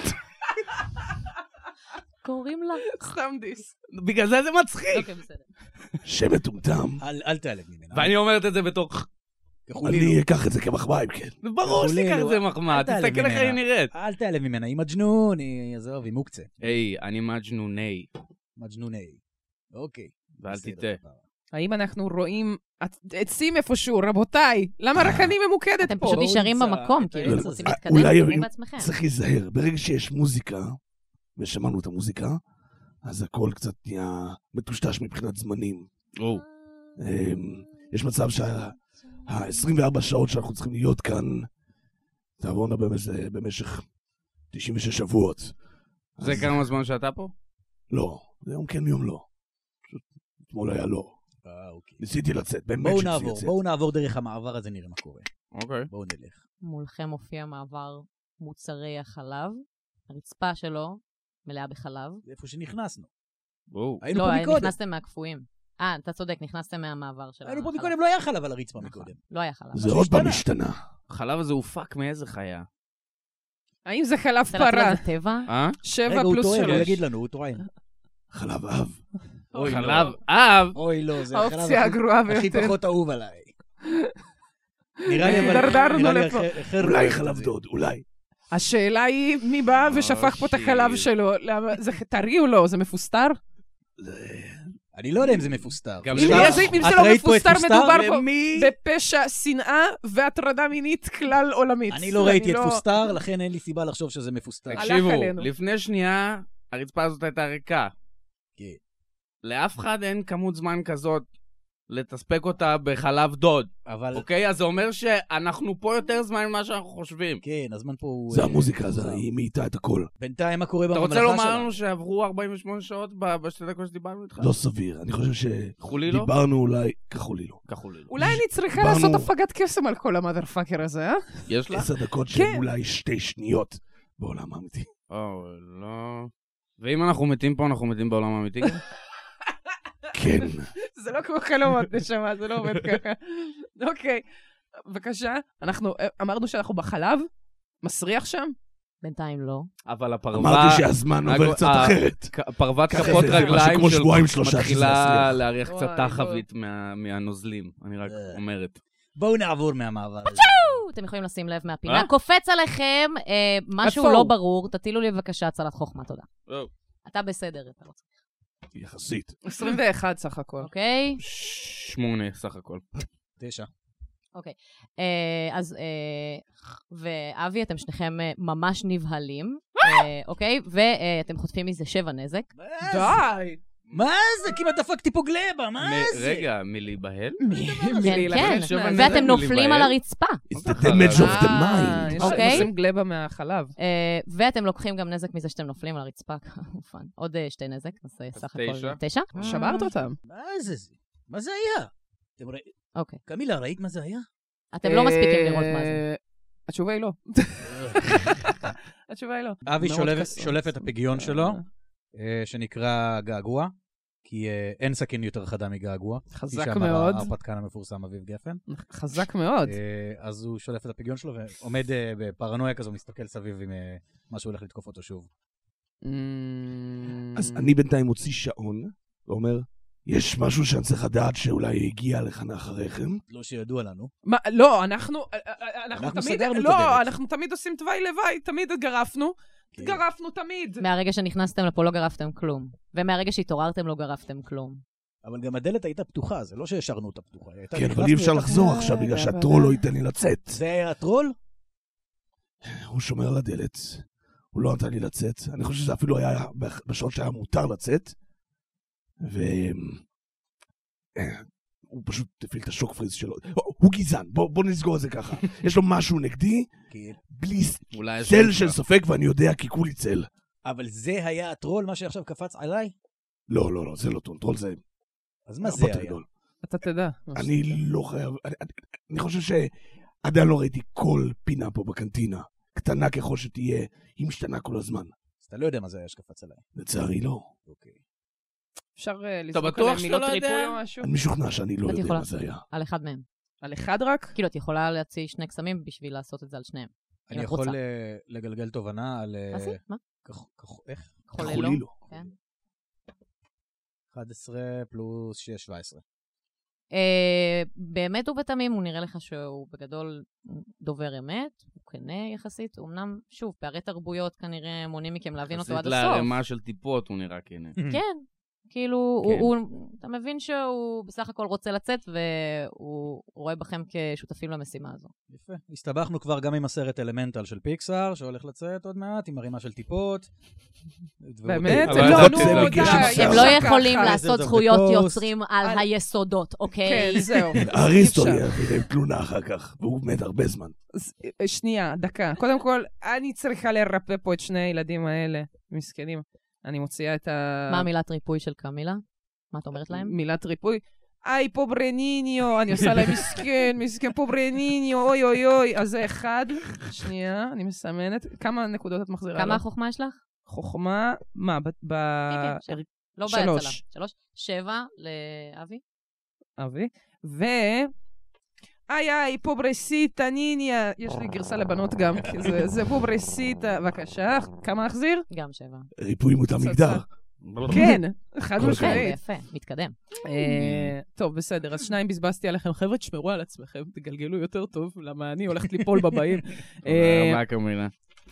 קוראים לה... סתם דיס. בגלל זה זה מצחיק. אוקיי, בסדר. שם מטומטם. אל תעלב ממנה. ואני אומרת את זה בתור... אני אקח את זה כמחמאה, אם כן. ברור שתיקח את זה מחמאה, אל תעלב תסתכל איך ממנה. היא נראית. אל תעלב ממנה, היא מג'נון, עזוב, היא מוקצה. היי, אני מג'נוני. מג'נוני. אוקיי. ואל בסדר, תטעה. סבבה. האם אנחנו רואים עצים איפשהו, רבותיי? למה רק אני ממוקדת אתם פה? פשוט נשארים נמצא במקום, את כאילו, העץ אתם רוצים הזה. להתקדם, אולי תראו בעצמכם. צריך להיזהר. ברגע שיש מוזיקה, ושמענו את המוזיקה, אז הכל קצת נהיה מטושטש מבחינת זמנים. יש מצב שה-24 שעות שאנחנו צריכים להיות כאן, תעבורנה במשך 96 שבועות. זה כמה זמן שאתה פה? לא, זה יום כן יום לא. פשוט אתמול היה לא. אוקיי. ניסיתי לצאת, באמת שניסיתי לצאת. בואו נעבור דרך המעבר הזה, נראה מה קורה. אוקיי. בואו נלך. מולכם מופיע מעבר מוצרי החלב. הרצפה שלו מלאה בחלב. זה איפה שנכנסנו. בואו. היינו לא, פה מקודם. נכנסתם מהקפואים. אתה צודק, נכנסתם מהמעבר של היינו פה החלב. מקודם, לא היה חלב על הרצפה נכון, מקודם. לא היה חלב. זה עוד פעם השתנה. החלב הזה הופק מאיזה חיה? האם זה חלב אתה רוצה פרה? לזה טבע? 7 רגע, הוא פלוס טוען, הוא 3. יגיד לנו, הוא טוען. חלב אב. אוי, לא. חלב אב? אוי, לא, זה החלב האופציה הגרועה הכי ביותר. פחות אהוב עליי. נראה לי, דרדרנו נראה לי לפה. אחר. אולי חלב דוד, אולי. השאלה היא מי בא ושפך פה את החלב שלו. זה טרי או לא? זה מפוסטר? אני לא יודע אם זה מפוסטר. גם אם שלב. זה את לא ראית פה את מפוסטר, פוסטר? מדובר פה למי? בפשע, שנאה והטרדה מינית כלל עולמית. אני לא ראיתי את פוסטר, לכן אין לי סיבה לחשוב שזה מפוסטר. תקשיבו, עלינו. לפני שנייה, הרצפה הזאת הייתה ריקה. כן. לאף אחד אין כמות זמן כזאת לתספק אותה בחלב דוד. אבל... אוקיי? אז זה אומר שאנחנו פה יותר זמן ממה שאנחנו חושבים. כן, הזמן פה הוא... זה המוזיקה, היא מאיתה את הכל. בינתיים מה קורה אתה בממלכה רוצה שלנו? לומר לנו שעברו 48 שעות בשתי דקות שדיברנו איתך? לא סביר. אני חושב חולילו? שדיברנו אולי כחולילו. כחולילו. אולי אני צריכה דיברנו- לעשות הפגת קסם על כל המאדרפאקר הזה, אה? יש לך? 10 דקות כן. שהן אולי 2 שניות בעולם האמיתי. לא. ואם אנחנו מתים פה, אנחנו מתים בעולם האמיתי? כן. זה לא כמו חלומות, נשמה, זה לא עובד ככה. אוקיי, בבקשה. אנחנו אמרנו שאנחנו בחלב? מסריח שם? בינתיים לא. אבל הפרווה... אמרתי שהזמן עובר קצת אחרת. פרוות ככה כפות זה, משהו רגליים כמו של שבועיים, שלושה שזה מתחילה יסריח. להריח קצת וואי, תחבית מהנוזלים. אני רק אומרת. בואו נעבור מהמעבר הזה. אתם יכולים לשים לב מהפינה. אה? קופץ עליכם משהו איפה לא הוא? ברור. תטילו לי בבקשה הצלת חוכמה, תודה. טוב. אתה בסדר, אתה רוצה. יחסית. 21 סך הכל. אוקיי? 8 סך הכל. 9. אז, ואבי, אתם שניכם ממש נבהלים, אוקיי? ואתם חוטפים מזה 7 נזק. די! מה זה? כמעט דפקתי פה גלבה, מה זה? רגע, מלהיבהל? כן, כן. שבע נזק ואתם נופלים מלהיבהל? על הרצפה. It's the damage of the mind. יש אוקיי. עושים גלבה מהחלב. ואתם לוקחים גם נזק מזה שאתם נופלים על הרצפה, כמובן. עוד 2 נזק, אז סך הכל 9. 9. שברת אותם. מה זה זה? מה זה היה? אוקיי. קמילה, ראית מה זה היה? אתם לא מספיקים לראות מה זה. התשובה היא לא. התשובה היא לא. אבי מאוד קסום. שולף את הפגיון שלו, שנקרא געגוע, כי אין סכין יותר חדה מגעגוע. חזק כפי שאמר מאוד. ההרפתקן המפורסם אביב גפן. חזק מאוד. אז הוא שולף את הפגיון שלו ועומד בפרנויה כזו, מסתכל סביב עם משהו הולך לתקוף אותו שוב. אז אני בינתיים מוציא שעון, ואומר, יש משהו שאני צריך לדעת שאולי הגיע לכאן אחריכם? לא שידוע לנו. מה, לא, אנחנו אנחנו תמיד, סגרנו את לא, הדלת. אנחנו תמיד עושים תוואי לוואי, תמיד גרפנו. כן. גרפנו תמיד. מהרגע שנכנסתם לפה לא גרפתם כלום. ומהרגע שהתעוררתם לא גרפתם כלום. אבל גם הדלת הייתה פתוחה, זה לא שהשארנו אותה פתוחה. היא הייתה כן, נכנסנו, אבל אי אפשר הייתה לחזור פתוחה. עכשיו בגלל שהטרול לא ייתן לי לצאת. זה היה הטרול? הוא שומר על הדלת, הוא לא נתן לי לצאת. אני חושב שזה אפילו היה בשעות שהיה מותר לצאת. הוא פשוט הפעיל את השוק פריז שלו. הוא גזען, בוא נסגור את זה ככה. יש לו משהו נגדי, כן. בלי אולי יש צל לו של כבר. ספק, ואני יודע כי כולי צל. אבל זה היה הטרול, מה שעכשיו קפץ עליי? לא, זה לא טרול, זה אז מה הרבה זה יותר היה? גדול. אתה תדע. אני לא חייב, אני חושב שעדיין לא ראיתי כל פינה פה בקנטינה, קטנה ככל שתהיה, היא משתנה כל הזמן. אז אתה לא יודע מה זה היה שקפץ עליי. לצערי לא. אוקיי. אפשר לזרוק בטוח עליהם שאתה מילות לא יודע? ריפוי או משהו? אני משוכנע שאני לא את יודע יכולה. מה זה היה. על אחד מהם. על אחד רק? כאילו, את יכולה להציע 2 קסמים בשביל לעשות את זה על שניהם. אני את יכול רוצה. לגלגל תובנה על... תעשי, מה? איך? חוללו. חולילו. כן. 11 פלוס 6, 17. באמת ובתמים, הוא נראה לך שהוא בגדול דובר אמת, הוא כנה יחסית, אמנם, שוב, פערי תרבויות כנראה מונים מכם להבין אותו עד יחסית הסוף. לערימה של טיפות הוא נראה כן. כן, כאילו, אתה מבין שהוא בסך הכל רוצה לצאת, והוא רואה בכם כשותפים למשימה הזו. יפה. הסתבכנו כבר גם עם הסרט אלמנטל של פיקסאר, שהולך לצאת עוד מעט, עם הרימה של טיפות. באמת? הם לא יכולים לעשות זכויות יוצרים על היסודות, אוקיי? כן, זהו. אריסטו יביא תלונה אחר כך, והוא מת הרבה זמן. שנייה, דקה. קודם כל, אני צריכה לרפא פה את שני הילדים האלה, מסכנים. אני מוציאה את ה... מה המילת ריפוי של קמילה? מה את אומרת להם? מילת ריפוי? איי, פוברניניו, אני עושה להם מסכן פוברניניו, אוי אוי אוי. אז זה אחד, שנייה, אני מסמנת. כמה נקודות את מחזירה? כמה החוכמה יש לך? חוכמה, מה? לא בהצלה. 3. 7 לאבי. אבי. איי, פוברסיטה, ניניה. יש לי גרסה לבנות גם, כי זה פוברסיטה. בבקשה, כמה אחזיר? גם 7. ריפוי מותאם מגדר. כן, חד משמעית. יפה, מתקדם. טוב, בסדר, אז 2 בזבזתי עליכם. חבר'ה, תשמרו על עצמכם, תגלגלו יותר טוב, למה אני הולכת ליפול בבאים. מה קמילה?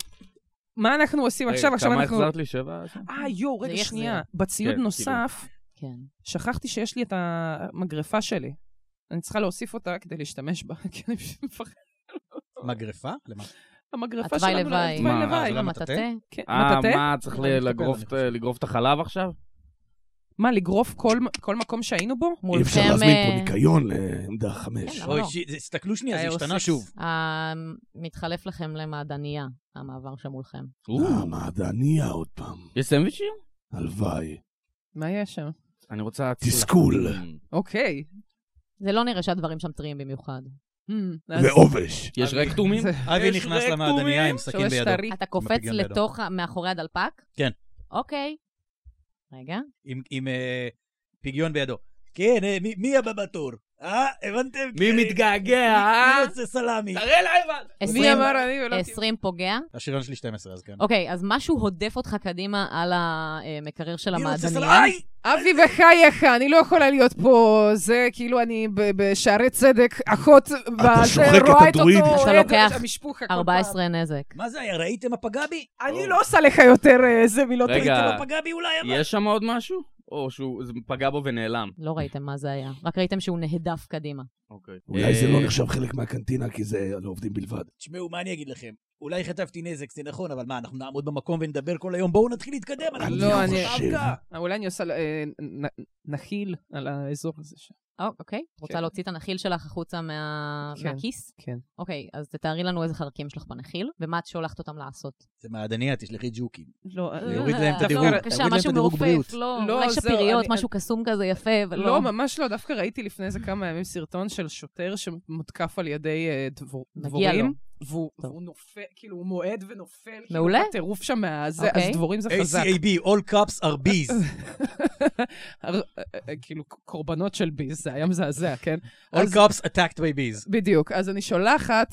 מה אנחנו עושים עכשיו? כמה החזרת לי? 7? רגע, שנייה. בציוד נוסף, שכחתי שיש לי את המגרפה שלי. אני צריכה להוסיף אותה כדי להשתמש בה, כי אני מפחד. מגרפה? למה? המגרפה שלנו, התוואי לוואי. המטאטה? מה, צריך לגרוף את החלב עכשיו? מה, לגרוף כל מקום שהיינו בו? אי אפשר להזמין פה ניקיון לעמדה 5. אוי, תסתכלו שנייה, זה השתנה שוב. מתחלף לכם למעדניה, המעבר שמולכם. מעדניה עוד פעם. יש סנדוויצ'ים? הלוואי. מה יש שם? אני רוצה... תסכול. אוקיי. זה לא נראה שהדברים שם טריים במיוחד. ועובש. יש רקטומים? אבי נכנס למעדניה עם סכין בידו. אתה קופץ לתוך, מאחורי הדלפק? כן. אוקיי. רגע. עם פיגיון בידו. כן, מי הבא בתור? הבנתם? מי מתגעגע? מי רוצה סלמי? תראה להם! מי אמר אני ולא... 20 פוגע? השריון שלי 12, אז כן. אוקיי, אז משהו הודף אותך קדימה על המקרר של המעדניה. אבי בחייך, אני לא יכולה להיות פה, זה כאילו אני בשערי צדק, אחות, רואה את אותו, אתה לוקח 14 נזק. מה זה היה? ראיתם הפגע בי? אני לא עושה לך יותר איזה מילות. רגע, הפגע בי אולי אבל. יש שם עוד משהו? או שהוא פגע בו ונעלם? לא ראיתם מה זה היה, רק ראיתם שהוא נהדף קדימה. אולי זה לא נחשב חלק מהקנטינה, כי זה לעובדים בלבד. תשמעו, מה אני אגיד לכם? אולי חטפתי נזק, זה נכון, אבל מה, אנחנו נעמוד במקום ונדבר כל היום? בואו נתחיל להתקדם. לא, אולי אני עושה נחיל על האזור הזה שם. אוקיי. רוצה להוציא את הנחיל שלך החוצה מהכיס? כן. אולי תתארי לנו איזה חלקים שלך בנחיל, ומה את שולחת אותם לעשות. זה מעדניה, תשלחי ג'וקים. לא, להוריד להם את הדירוג. בבקשה, משהו מעופף, אולי שפיריות, משהו קסום כזה יפה, לא, ממש לא, דווקא ראיתי לפני איזה כמה ימים סרטון של שוטר שמותקף על ידי דבורים. והוא נופל, כאילו הוא מועד ונופל. מעולה. כאילו הטירוף שם מהזה, אז דבורים זה חזק. ACAB, all cops are bees. כאילו קורבנות של ביז, זה היה מזעזע, כן? All cops attacked by bees. בדיוק, אז אני שולחת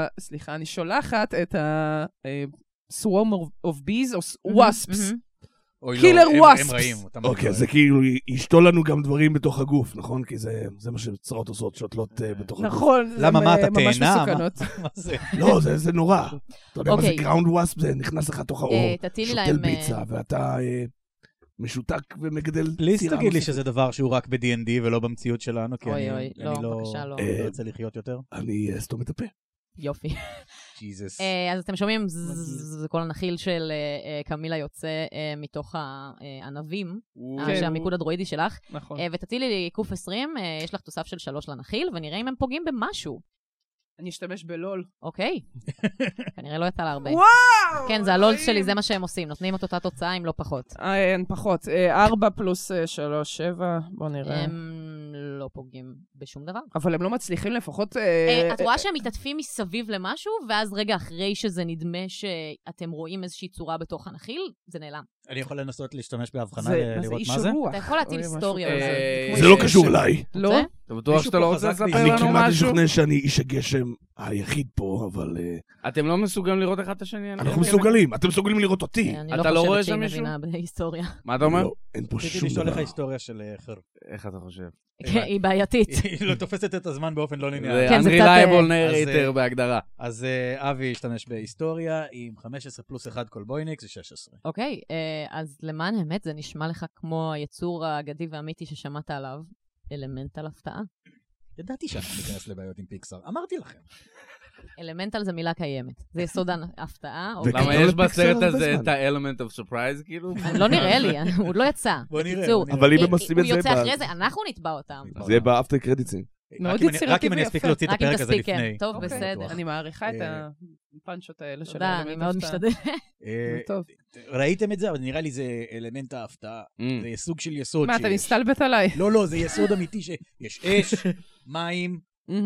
את swarm of bees או wasps. קילר וואספס. אוקיי, אז זה כאילו ישתול לנו גם דברים בתוך הגוף, נכון? כי זה מה שצרות עושות, שותלות בתוך הגוף. נכון, זה ממש מסוכנות. לא, זה נורא. אתה יודע מה זה גראונד וואספ? זה נכנס לך תוך האור, שותל ביצה, ואתה משותק ומגדל צירה. פליס תגיד לי שזה דבר שהוא רק ב-D&D ולא במציאות שלנו, כי אני לא רוצה לחיות יותר. אני אסתום את הפה. יופי. ג'יזוס. אז אתם שומעים, זה כל הנחיל של קמילה יוצא מתוך הענבים, שהמיקוד הדרואידי שלך. נכון. ותצילי לי קוף 20, יש לך תוסף של 3 לנחיל, ונראה אם הם פוגעים במשהו. אני אשתמש בלול. אוקיי. כנראה לא יצא לה הרבה. וואו! כן, זה הלול שלי, זה מה שהם עושים. נותנים את אותה תוצאה, אם לא פחות. אין פחות. 4 פלוס 3, 7. בוא נראה. הם לא פוגעים בשום דבר. אבל הם לא מצליחים לפחות... את רואה שהם מתעטפים מסביב למשהו, ואז רגע אחרי שזה נדמה שאתם רואים איזושהי צורה בתוך הנחיל, זה נעלם. אני יכול לנסות להשתמש בהבחנה לראות מה זה? אתה יכול להטיל היסטוריה. זה לא קשור אליי. לא? אתה בטוח שאתה לא רוצה לספר אני לנו כמעט משהו? משוכנע שאני איש הגשם היחיד פה, אבל אתם לא מסוגלים לראות אחד את השני? אנחנו מסוגלים, אתם מסוגלים לראות אותי. אני אתה לא לא רואה חושבת שם שהיא מישהו? מבינה בהיסטוריה. מה אתה אומר? לא, אין פה רציתי שום לשאול לך דבר. היסטוריה של חר. איך אתה חושב? היא בעייתית. היא לא תופסת את הזמן באופן לא זה ליניארי. כן, זה קצת, unreliable אז, narrator בהגדרה. אז אבי השתמש בהיסטוריה עם 15 פלוס 1 כל בויניק, זה 16. אוקיי, אז למען האמת זה נשמע לך כמו היצור האגדי והאמיתי ששמעת עליו, אלמנטל הפתעה. ידעתי שאנחנו ניכנס לבעיות עם פיקסאר, אמרתי לכם. אלמנטל זה מילה קיימת. זה יסוד ההפתעה. וכן. למה גדול יש לפיקסל בסרט הרבה הזה זמן. את ה-element of surprise, כאילו? לא נראה לי, הוא עוד לא יצא. בוא נראה, בקיצור, בוא נראה. אבל אם הם עושים את הוא זה, יוצא אחרי זה, אנחנו נתבע אותם. זה יהיה באפטר קרדיטים. מאוד רק אם אני- יצירתי רק אם אני אספיק ויפה. להוציא את רק אם הפרק הזה תספיק, כן. לפני. טוב, אוקיי. בסדר. אני מעריכה את הפאנצ'ות האלה של תודה, אני אלמנט מאוד הפתעה. משתדלת. אה, זה טוב. ראיתם את זה? אבל נראה לי זה אלמנט ההפתעה. זה סוג של יסוד מה, אתה שיש. מסתלבט עליי? לא, זה יסוד אמיתי שיש אש, מים,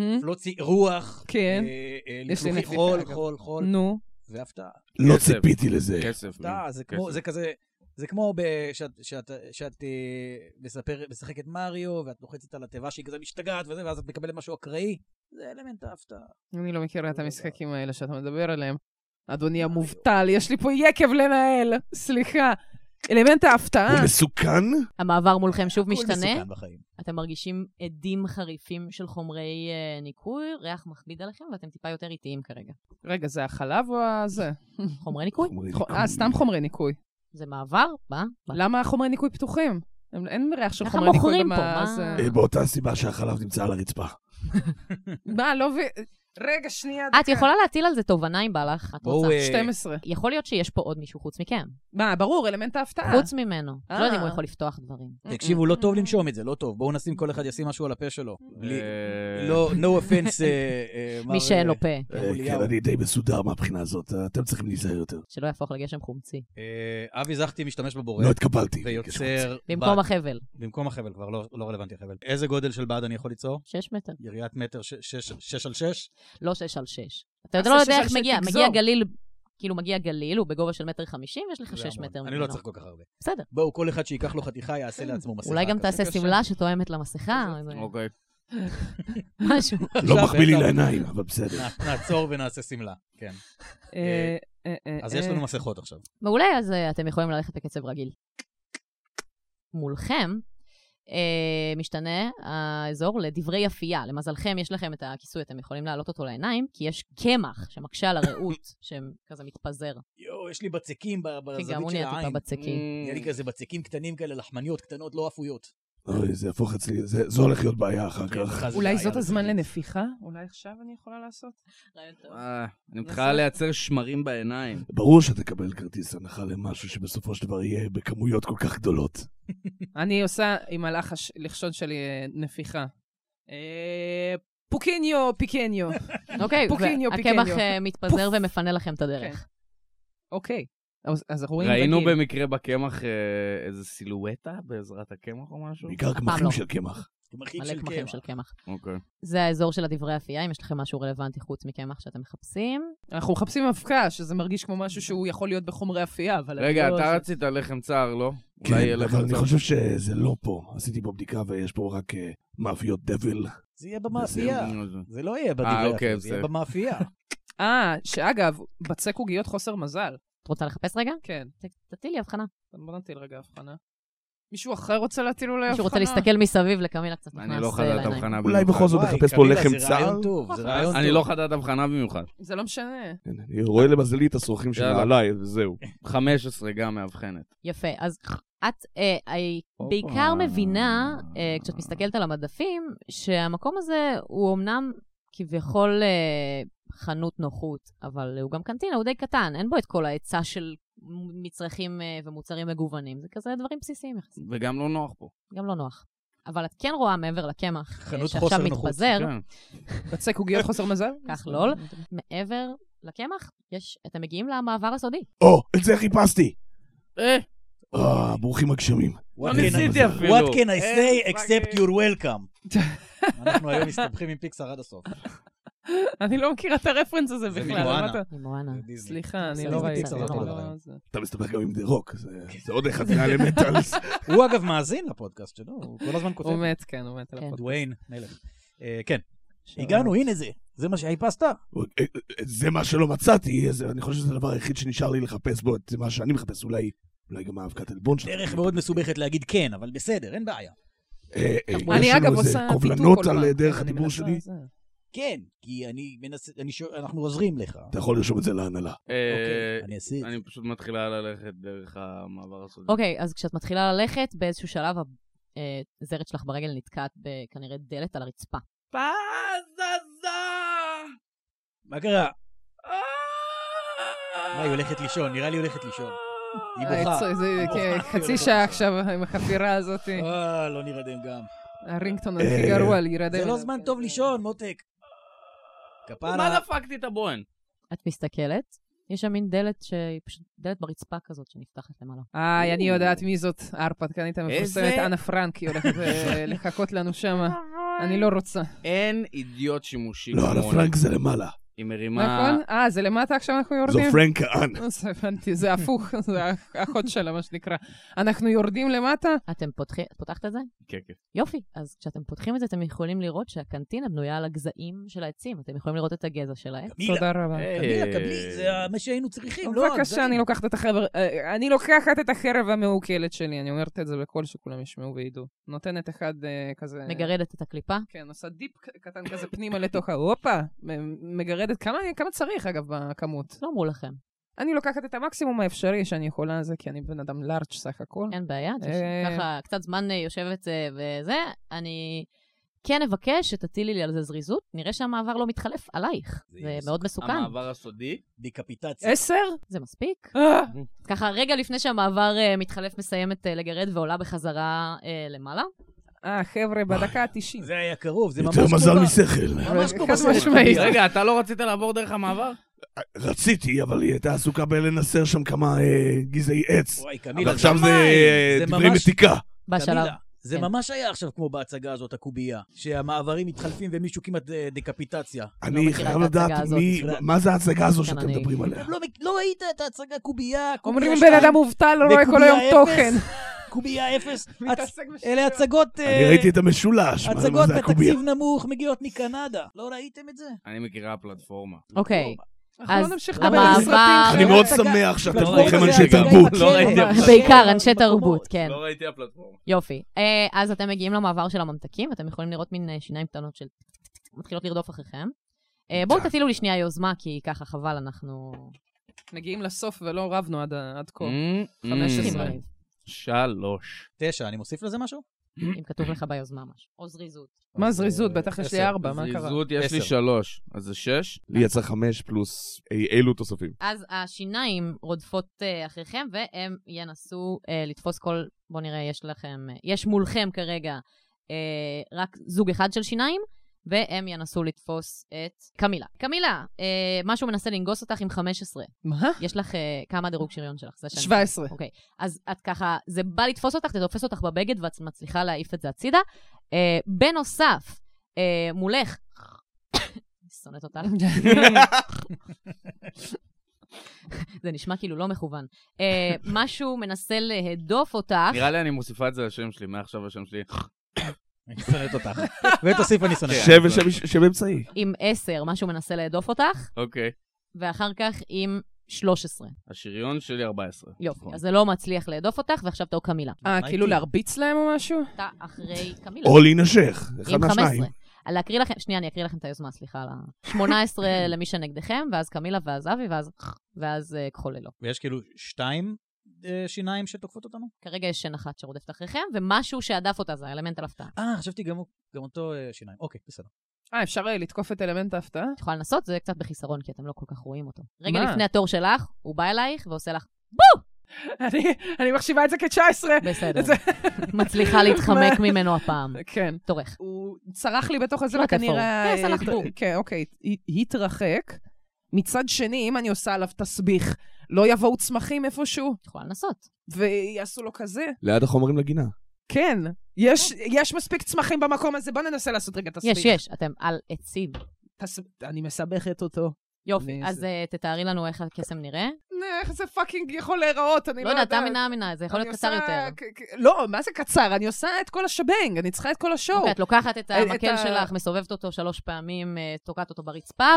רוח, כן. יש לי לכלוכי נפיחה, חול, אגב. חול, נו. והפתעה. לא כסף. ציפיתי לזה. כסף. הפתעה, זה כסף. כמו, זה כזה, זה כמו שאת משחקת מריו, ואת לוחצת על התיבה שהיא כזה משתגעת וזה, ואז את מקבלת משהו אקראי. זה אלמנט ההפתעה. אני לא מכירה את המשחקים האלה שאתה מדבר עליהם. אדוני המובטל, יש לי פה יקב לנהל. סליחה. אלמנט ההפתעה. הוא מסוכן? המעבר מולכם שוב הכל משתנה. מסוכן בחיים. אתם מרגישים עדים חריפים של חומרי ניקוי, ריח מכביד עליכם, ואתם טיפה יותר איטיים כרגע. רגע, זה החלב או זה? חומרי ניקוי? סתם חומרי ניקוי. זה מעבר? מה? למה החומרי ניקוי פתוחים? אין ריח של ככה חומרי ניקוי מוכרים פה, במה... מה? באותה סיבה שהחלב נמצא על הרצפה. מה, לא רגע, שנייה. את יכולה להטיל על זה תובנה אם בא לך, את בואו, רוצה. 12. יכול להיות שיש פה עוד מישהו חוץ מכם. מה, ברור, אלמנט ההפתעה. חוץ ממנו. לא יודעת אם הוא יכול לפתוח דברים. תקשיבו, לא טוב לנשום את זה, לא טוב. בואו נשים כל אחד ישים משהו על הפה שלו. בלי- אה, לא, no offense, מי שאין לו פה. כן, אני די מסודר מהבחינה הזאת. אתם צריכים להיזהר יותר. שלא יהפוך לגשם חומצי. אבי זכתי משתמש בבורא. לא התקבלתי. ויוצר... במקום בד. החבל. במקום החבל, כבר לא רלוונטי החבל. איזה גודל של בד אני יכול ליצור? 6 מטר. יריית מטר 6 על 6? לא 6 על 6. אתה עשה לא 6 יודע על איך 6 מגיע. תגזור. מגיע גליל, כאילו מגיע גליל, הוא בגובה של 1.50 מטר, ויש לך 6 מטר ממנו. אני לא צריך כל כך הרבה. בסדר. בואו, כל אחד שיקח לו חתיכה יעשה לעצמו מסכה. אולי גם כזה. תעשה שמלה שתואמת למסכה, אוקיי. משהו. לא מחמיא לי בטח. לעיניים, אבל בסדר. נעצור ונעשה שמלה, כן. אז יש לנו מסכות עכשיו. מעולה, אז אתם יכולים ללכת בקצב רגיל. מולכם משתנה האזור לדברי יפייה. למזלכם יש לכם את הכיסוי, אתם יכולים להעלות אותו לעיניים, כי יש קמח שמקשה על הראות, שכזה מתפזר. יואו, יש לי בצקים כי גם בזווית הוא של נהיה טיפה העין. בצקים. נהיה לי כזה בצקים קטנים כאלה, לחמניות קטנות, לא אפויות. אוי, זה יהפוך אצלי, זה הולך להיות בעיה אחר כך. אולי זאת הזמן לנפיחה? אולי עכשיו אני יכולה לעשות? אני מתחילה לייצר שמרים בעיניים. ברור שתקבל כרטיס הנחה למשהו שבסופו של דבר יהיה בכמויות כל כך גדולות. אני עושה עם הלך הלחשון שלי נפיחה. פוקיניו, פיקניו. אוקיי, פוקיניו, והקמח פיקניו. מתפזר ומפנה לכם את הדרך. אוקיי. אז אנחנו רואים ראינו רגיל. במקרה בקמח איזה סילואטה בעזרת הקמח או משהו? בעיקר לא. קמחים של קמח. קמחים מלא של קמחים קמח. של קמח. אוקיי. זה האזור של הדברי אפייה, אם יש לכם משהו רלוונטי חוץ מקמח שאתם מחפשים. אנחנו מחפשים אבקה, שזה מרגיש כמו משהו שהוא יכול להיות בחומרי אפייה, אבל... רגע, אני לא- אתה רצית לחם צר, לא? אולי יהיה כן, לחם אבל אני צר. חושב שזה לא פה. עשיתי פה בדיקה ויש פה רק מאפיות דביל. זה יהיה במאפייה. זה לא יהיה בדברי אוקיי, אפייה, זה יהיה בסדר. במאפייה. שאגב, בצק עוגיות חוסר מזל. את רוצה לחפש רגע? כן. תטיל לי הבחנה. בוא נטיל רגע הבחנה. מישהו אחר רוצה להטיל אולי הבחנה? מישהו רוצה להסתכל מסביב לקמילה קצת נכנס אני לא חדד לעיניים. הבחנה אולי בכל זאת וואי, נחפש פה קמילה, לחם זה צר. רעיון טוב, זה רעיון טוב. אני לא חדד הבחנה במיוחד. זה לא משנה. כן, אני רואה למזלי את השרוכים של יאללה. נעליי, וזהו. 15 גם מאבחנת. יפה, אז את בעיקר מבינה, כשאת מסתכלת על המדפים, שהמקום הזה הוא אמנם כביכול חנות נוחות, אבל הוא גם קנטינה, הוא די קטן, אין בו את כל ההיצע של מצרכים ומוצרים מגוונים, זה כזה דברים בסיסיים יחסית, וגם לא נוח פה. גם לא נוח. אבל את כן רואה מעבר לקמח, חנות שעכשיו חוסר נוחות, מתפזר, כן. בצק עוגיות חוסר מזל? כך לול, מעבר לקמח, אתם מגיעים למעבר הסודי. או, את זה חיפשתי. אה, ברוכים הגשמים. לא What ניסיתי can- אפילו. What can I say אה, except you're welcome? אנחנו היום מסתבכים עם פיקסאר עד הסוף. אני לא מכירה את הרפרנס הזה זה בכלל. מואנה. למה אתה- עם מואנה. סליחה, אני זה לא ראיתי. פיקסאר, אני אותו לא- דבר. זה- אתה מסתבר גם עם דה רוק, זה עוד אחד מהאלמנטלס. הוא אגב מאזין לפודקאסט שלו, הוא כל הזמן כותב. הוא מת, כן, הוא מת על כן. הפודקאסט. דוויין, מלך. כן, הגענו, הנה זה מה שהחיפשת. זה מה שלא מצאתי, אני חושב שזה הדבר היחיד שנשאר לי לחפש בו, זה מה שאני מחפש, אולי גם האבקת עלבון שלך. דרך מאוד מסובכת להגיד כן, אבל בסדר, אין בעיה. אני אגב עושה פיתוק קובלנות כל על פעם. דרך אני הדיבור מנסה שלי? זה. כן, כי אנחנו עוזרים לך. אתה יכול לרשום את זה להנהלה. אוקיי, אני אעשה את זה. אני פשוט מתחילה ללכת דרך המעבר הסודי. אוקיי, אז כשאת מתחילה ללכת, באיזשהו שלב הזרת שלך ברגל נתקעת בכנראה דלת על הרצפה. פזזה! מה קרה? מה, היא הולכת לישון, נראה לי הולכת לישון. היא בוכה. זה בוכה. חצי שעה עכשיו עם החפירה הזאת. לא נרדם גם. הרינגטון הכי גרוע להירדם. זה לא זמן טוב לישון, מותק. מה כפרה. דפקתי את הבוהן? את מסתכלת, יש שם מין דלת שהיא פשוט דלת ברצפה כזאת שנפתחת למעלה. אני יודעת מי זאת, הרפתקנית המפורסמת, איזה- אנה פרנק, היא הולכת לחכות לנו שם. אני לא רוצה. אין אידיוט שימושי לא, על הפרנק זה למעלה. היא מרימה... נכון? זה למטה עכשיו אנחנו זו יורדים? פרנק האן. אז הבנתי, זה הפוך, זה האחות שלה, מה שנקרא. אנחנו יורדים למטה? אתם פותחת את זה? כן, כן. יופי. אז כשאתם פותחים את זה, אתם יכולים לראות שהקנטינה בנויה על הגזעים של העצים. אתם יכולים לראות את הגזע שלהם. תודה רבה. קבילה, קבלי, זה מה שהיינו צריכים, לא? בבקשה, הגזעים. אני לוקחת את החרב המעוקלת שלי, אני אומרת את זה בקול שכולם ישמעו וידעו. נותנת אחד כזה... מגרדת את הקליפה. כן, עושה דיפ קטן כזה פנימה לתוך הופה, מגרדת, כמה צריך אגב בכמות? לא אמרו לכם. אני לוקחת את המקסימום האפשרי שאני יכולה על זה, כי אני בן אדם לארג' סך הכל. אין בעיה. ככה קצת זמן יושבת וזה. אני כן אבקש שתטילי לי על זה זריזות. נראה שהמעבר לא מתחלף עלייך. זה מאוד מסוכן. המעבר הסודי. דיקפיטציה. 10? זה מספיק. ככה רגע לפני שהמעבר מתחלף מסיימת לגרד ועולה בחזרה למעלה. חבר'ה, בדקה ה-90. זה היה קרוב, זה ממש יותר מזל כמו משכל. ממש כמו חד בסרט. משמעית. רגע, אתה לא רצית לעבור דרך המעבר? רציתי, אבל היא הייתה עסוקה בלנסר שם כמה גזעי עץ. וואי, קמילה, ועכשיו זה זה דברי ממש- מתיקה. בשלב. קמילה, זה כן. ממש היה עכשיו כמו בהצגה הזאת, הקובייה, שהמעברים מתחלפים ומישהו כמעט דקפיטציה. אני מכירה חייב את ההצגה לדעת הזאת. מה זה ההצגה הזו כן, שאתם אני- מדברים עליה. לא ראית את ההצגה קובייה, אומרים קובייה בן שתיים, אדם מובטל, לא רואה כל וקובייה היום תוכן. אפס, קובייה אפס. מתעסק אלה הצגות, אני ראיתי את המשולש. מה הצגות זה הקובייה? בתקציב נמוך מגיעות מקנדה. לא ראיתם את זה? אני מכירה פלטפורמה. אוקיי. אנחנו אז לא נמשיך המעבר- לדבר על סרטים. אני מאוד הצגה- שמח שאתם פלטפורמה כולכם זה אנשי הצגה עם תרבות. הכלב. לא ראיתי מה? בעיקר אנשי במקומות. תרבות, כן. לא ראיתי הפלטפורמה. יופי. אז אתם מגיעים למעבר של הממתקים, אתם יכולים לראות מין שיניים קטנות של מתחילות לרדוף אחריכם. בואו תטילו לי שנייה יוזמה, כי ככה חבל, אנחנו... מגיעים לסוף ולא רבנו עד כה. Mm, 15. מגניב. 3. 9, אני מוסיף לזה משהו? אם כתוב לך ביוזמה משהו. או זריזות. מה זריזות? בטח יש לי 10. 4, מה קרה? זריזות יש לי 10. 3. אז זה 6. לי יצא 5 פלוס אילו תוספים. אז השיניים רודפות אחריכם, והם ינסו לתפוס כל... בואו נראה, יש מולכם כרגע רק זוג אחד של שיניים, והם ינסו לתפוס את קמילה. קמילה, משהו מנסה לנגוס אותך עם 15. מה? יש לך כמה דירוג שריון שלך? זה שאני- 17. אוקיי. אז את ככה, זה בא לתפוס אותך, זה תופס אותך בבגד, ואת מצליחה להעיף את זה הצידה. בנוסף, מולך, אני שונאת אותך. זה נשמע כאילו לא מכוון. משהו מנסה להדוף אותך. נראה לי אני מוסיפה את זה לשם שלי. מעכשיו השם שלי. אני שונאת אותך. ותוסיף אני שונאת. שם אמצעי. עם 10, משהו מנסה להדוף אותך, אוקיי. ואחר כך עם 13. השריון שלי 14. יופי, נכון. אז זה לא מצליח להדוף אותך, ועכשיו אתה קמילה. כאילו להרביץ להם או משהו? אתה אחרי קמילה. או להינשך. אחד עם 15. מהשניים. להקריא לכם, שנייה, אני אקריא לכם את היוזמה, סליחה. 18 למי שנגדכם, ואז קמילה, ואז אבי, ואז כחול ללא. ויש כאילו 2 שיניים שתוקפות אותנו? כרגע יש שן אחת שרודפת אחריכם, ומשהו שהדף אותה, זה האלמנט על הפתעה. חשבתי גם אותו שיניים. אוקיי, בסדר. אפשר לתקוף את אלמנט ההפתעה? את יכולה לנסות, זה קצת בחיסרון, כי אתם לא כל כך רואים אותו. רגע מה? לפני התור שלך, הוא בא אלייך ועושה לך, אני מחשיבה את זה כ-19. בסדר. מצליחה להתחמק ממנו הפעם. כן. תורך. הוא צרח לי בתוך הזה כמעט וכנראה... איפה הוא? כן, עשה לך בום. כן, אוקיי. התרחק. מצד שני, אם אני עושה עליו תסביך, לא יבואו צמחים איפשהו, את יכולה לנסות. ויעשו לו כזה. ליד החומרים לגינה. כן. יש מספיק צמחים במקום הזה, בוא ננסה לעשות רגע תסביך. יש. אתם על עצים. אני מסבכת אותו. יופי, אז תתארי לנו איך הקסם נראה. איך זה פאקינג יכול להיראות, אני לא יודעת, מינה, זה יכול להיות קצר יותר. לא, מה זה קצר? אני עושה את כל השבנג, אני צריכה את כל השואו. אוקיי, את לוקחת את המקל שלך, מסובבת אותו 3 פעמים, תוקעת אותו ברצפה,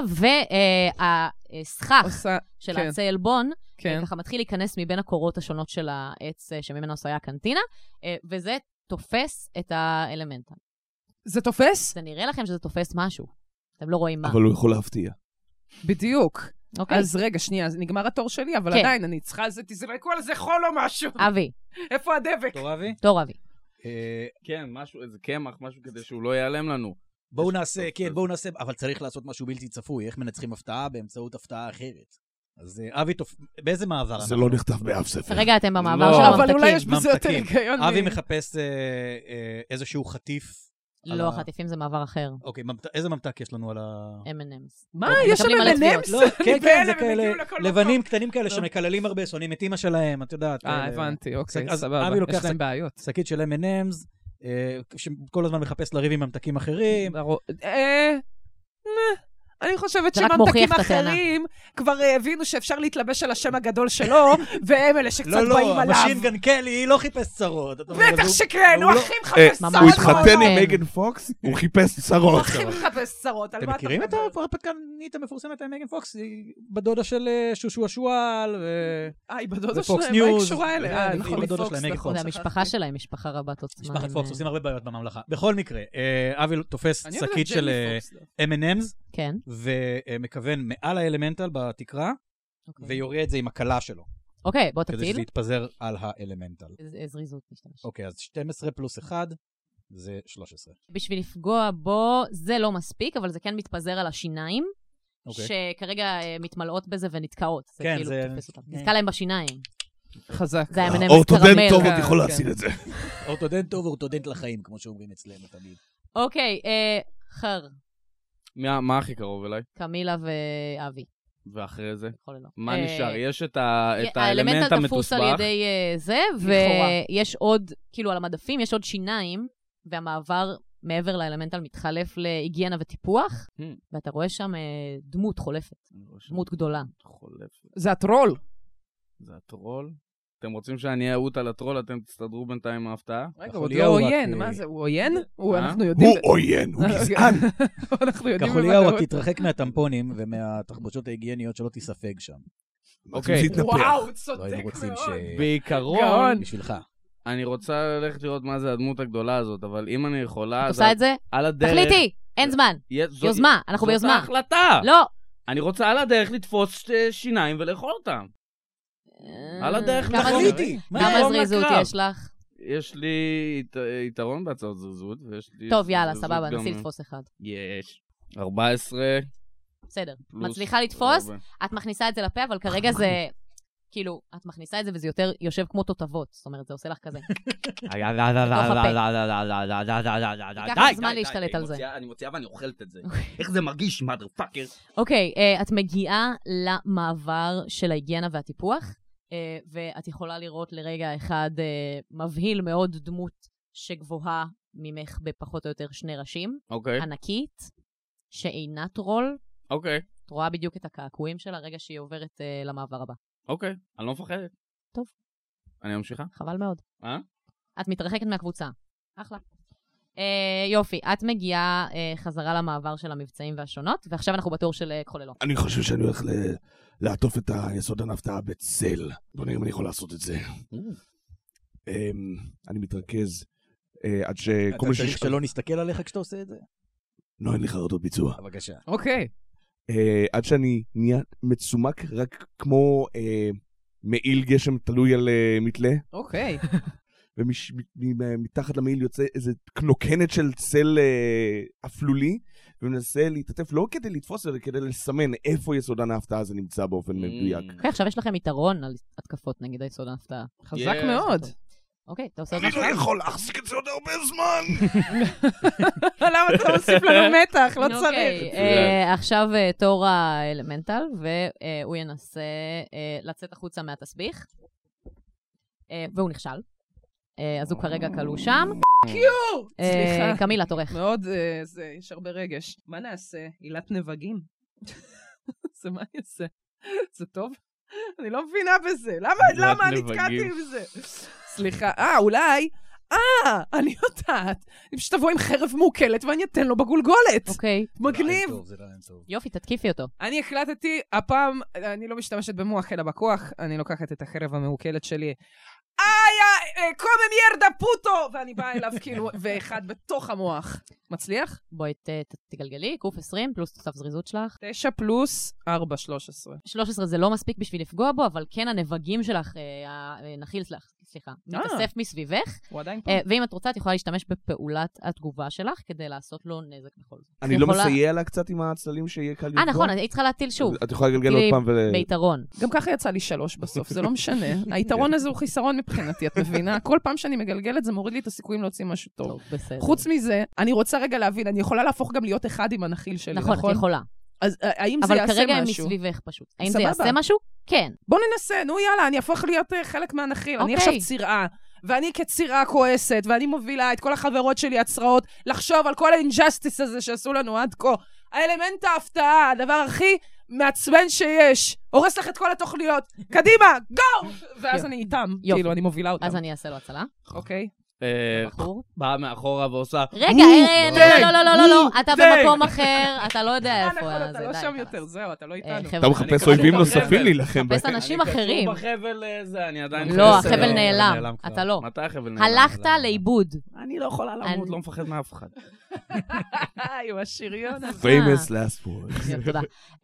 והסכך של העצי עלבון, ככה מתחיל להיכנס מבין הקורות השונות של העץ שממנו עושה הקנטינה, וזה תופס את האלמנטל. זה תופס? זה נראה לכם שזה תופס משהו. אתם לא רואים מה. אבל הוא יכול להפתיע. בדיוק. אוקיי. אז רגע, שנייה, אז נגמר התור שלי, אבל עדיין, אני צריכה על זה, תזרקו על זה חול או משהו. אבי. איפה הדבק? תור אבי? כן, משהו, איזה קמח, משהו כדי שהוא לא ייעלם לנו. בואו נעשה, אבל צריך לעשות משהו בלתי צפוי. איך מנצחים הפתעה באמצעות הפתעה אחרת? אז אבי, באיזה מעבר? זה לא נכתב באף ספר. רגע, אתם במעבר של הממתקים. אבל אולי יש בזה יותר היגיון. אבי מחפש איזשהו חטיף. לא, חטיפים זה מעבר אחר. אוקיי, איזה ממתק יש לנו על ה... M&M's. מה? יש שם M&M's? לא, כן, זה כאלה לבנים קטנים כאלה שמקללים הרבה, שונאים את אמא שלהם, את יודעת. הבנתי, אוקיי, אז סבבה. אבי לוקח שקית של M&M's, שכל הזמן מחפש לריב עם ממתקים אחרים. אני חושבת שממתקים אחרים כבר הבינו שאפשר להתלבש על השם הגדול שלו, והם אלה שקצת באים עליו. לא, המשינגן קלי לא חיפש צרות. בטח שכן, הוא הכי מחפש צרות. הוא התחתן עם מייגן פוקס, הוא חיפש צרות. הוא הכי מחפש צרות. אתם מכירים את ההרפתקנית המפורסמת עם מייגן פוקס? היא בדודה של שושו השועל, היא בדודה שלהם, מה היא קשורה אליה? היא בדודה שלהם, מייגן פוקס. זה המשפחה שלהם, משפחה רבת עוצמה. משפחת פוקס, עושים הרבה בעיות בממלכה. בכל מקרה, אבי תופס שקית של M&M's, כן. ומכוון מעל האלמנטל בתקרה, ויורה את זה עם הקלה שלו. אוקיי, בוא תפיל. כדי שזה יתפזר על האלמנטל. זריזות משתמש. אוקיי, אז 12 פלוס 1 זה 13. בשביל לפגוע בו, זה לא מספיק, אבל זה כן מתפזר על השיניים, שכרגע מתמלאות בזה ונתקעות. כן, זה... נתקע להם בשיניים. חזק. זה היה מנהם אורתודנט טוב עוד יכול להציל את זה. אורתודנט טוב, אורתודנט לחיים, כמו שאומרים אצלנו תמיד. אוקיי, חר. מה הכי קרוב אליי? קמילה ואבי. ואחרי זה? יכול להיות. מה נשאר? יש את האלמנט המתוסבך. האלמנט תפוס על ידי זה, ויש עוד, כאילו על המדפים, יש עוד שיניים, והמעבר מעבר לאלמנטל מתחלף להיגיינה וטיפוח, ואתה רואה שם דמות חולפת. דמות גדולה. זה הטרול. זה הטרול? אתם רוצים שאני אעוט על הטרול, אתם תסתדרו בינתיים עם ההפתעה? רגע, הוא לא עוין, מה זה? הוא עוין? אנחנו יודעים... הוא עוין, הוא גזען. אנחנו יודעים... כחוליהו, תתרחק מהטמפונים ומהתחבושות ההיגייניות שלא תספג שם. אוקיי. וואו, צודק מאוד. בעיקרון, בשבילך. אני רוצה ללכת לראות מה זה הדמות הגדולה הזאת, אבל אם אני יכולה... את עושה את זה? על הדרך... תחליטי, אין זמן. יוזמה, אנחנו ביוזמה. זאת ההחלטה. לא. אני רוצה על הדרך לתפוס שיניים ולאכול אותם. על הדרך תחליטי. כמה זריזות יש לך? יש לי יתרון בהצעות זריזות, ויש לי... טוב, יאללה, סבבה, נסי לתפוס אחד. יש. 14. בסדר. מצליחה לתפוס, את מכניסה את זה לפה, אבל כרגע זה... כאילו, את מכניסה את זה וזה יותר יושב כמו תותבות. זאת אומרת, זה עושה לך כזה. ייקח זמן להשתלט על זה. אני מוציאה ואני אוכלת את זה. איך זה מרגיש, mother fucker? אוקיי, את מגיעה למעבר של ההיגיינה והטיפוח, ואת יכולה לראות לרגע אחד מבהיל מאוד דמות שגבוהה ממך בפחות או יותר 2 ראשים. אוקיי. ענקית, שאינה טרול. אוקיי. את רואה בדיוק את הקעקועים שלה רגע שהיא עוברת למעבר הבא. אוקיי, אני לא מפחדת. טוב. אני ממשיכה? חבל מאוד. את מתרחקת מהקבוצה. אחלה. יופי, את מגיעה חזרה למעבר של המבצעים והשונות, ועכשיו אנחנו בתור של כחוללו. אני חושב שאני הולך לעטוף את היסוד הנפתעה בצל. בוא נראה אם אני יכול לעשות את זה. אני מתרכז עד שכל אתה צריך שלא נסתכל עליך כשאתה עושה את זה? לא, אין לי חרדות ביצוע. בבקשה. אוקיי. עד שאני נהיה מצומק רק כמו מעיל גשם תלוי על מתלה. אוקיי. ומתחת למעיל יוצא איזה קנוקנת של צל אפלולי, ומנסה להתעטף לא כדי לתפוס, אלא כדי לסמן איפה יסודן ההפתעה הזה נמצא באופן מדויק. אוקיי, עכשיו יש לכם יתרון על התקפות נגד היסודן ההפתעה. חזק מאוד. אוקיי, אתה עושה את אני לא יכול להחזיק את זה עוד הרבה זמן. למה אתה מוסיף לנו מתח? לא צריך. עכשיו תור האלמנטל, והוא ינסה לצאת החוצה מהתסביך, והוא נכשל. אז הוא כרגע כלוא שם. קיו! סליחה. קמילה, תורך. מאוד, יש הרבה רגש. מה נעשה? עילת נבגים. זה מה אני אעשה? זה טוב? אני לא מבינה בזה. למה נתקעתי עם זה? סליחה. אולי... אני יודעת. אני פשוט אבוא עם חרב מעוקלת ואני אתן לו בגולגולת. אוקיי. מגניב. יופי, תתקיפי אותו. אני הקלטתי, הפעם, אני לא משתמשת במוח אלא בכוח, אני לוקחת את החרב המעוקלת שלי. קומה מיירדה פוטו! ואני באה אליו כאילו, ואחד בתוך המוח. מצליח? בואי תגלגלי, קוף 20 פלוס תוסף זריזות שלך. 9 פלוס 4, 13. 13 זה לא מספיק בשביל לפגוע בו, אבל כן הנבגים שלך, הנחיל שלך, סליחה, מתאסף מסביבך. הוא עדיין פה. ואם את רוצה, את יכולה להשתמש בפעולת התגובה שלך, כדי לעשות לו נזק בכל זאת. אני לא מסייע לה קצת עם הצללים שיהיה קל לפגוע? נכון, היית צריכה להטיל שוב. את יכולה לגלגל עוד פעם ביתרון. גם ככה יצא לי 3 בסוף, זה לא משנה. היתרון הזה הוא חיסרון מבחינתי, את מבינה? כל פעם שאני מגלגלת זה מוריד לי את הסיכויים להוציא משהו טוב. חוץ מזה, אני רוצה רגע להבין, אני יכולה להפוך גם להיות אחד עם הנחיל שלי, נכון? נכון, את יכולה. אז האם זה יעשה משהו? אבל כרגע הם מסביבך פשוט. האם זה יעשה משהו? כן. בוא ננסה, נו יאללה, אני אהפוך להיות חלק מהנחיל. אני עכשיו צירה, ואני כצירה כועסת, ואני מובילה את כל החברות שלי הצרעות, לחשוב על כל האינג'סטיס הזה שעשו לנו עד כה. האלמנט ההפתעה, הדבר הכי מעצבן שיש. הורס לך את כל התוכניות. קדימה, גו! ואז אני איתם, כאילו, אני מובילה אותם. אז אני אעשה לו הצלה. אוקיי. באה מאחורה ועושה... רגע, לא, אתה במקום אחר, אתה לא יודע איפה. אתה לא שם יותר, זהו, אתה לא איתנו. אתה מחפש אויבים נוספים להילחם. מחפש אנשים אחרים. אני קשור בחבל זה, אני עדיין... לא, החבל נעלם, אתה לא. מתי החבל נעלם? הלכת לאיבוד. אני לא יכולה למות, לא מפחד מאף אחד. עם השריון. famous last words. תודה.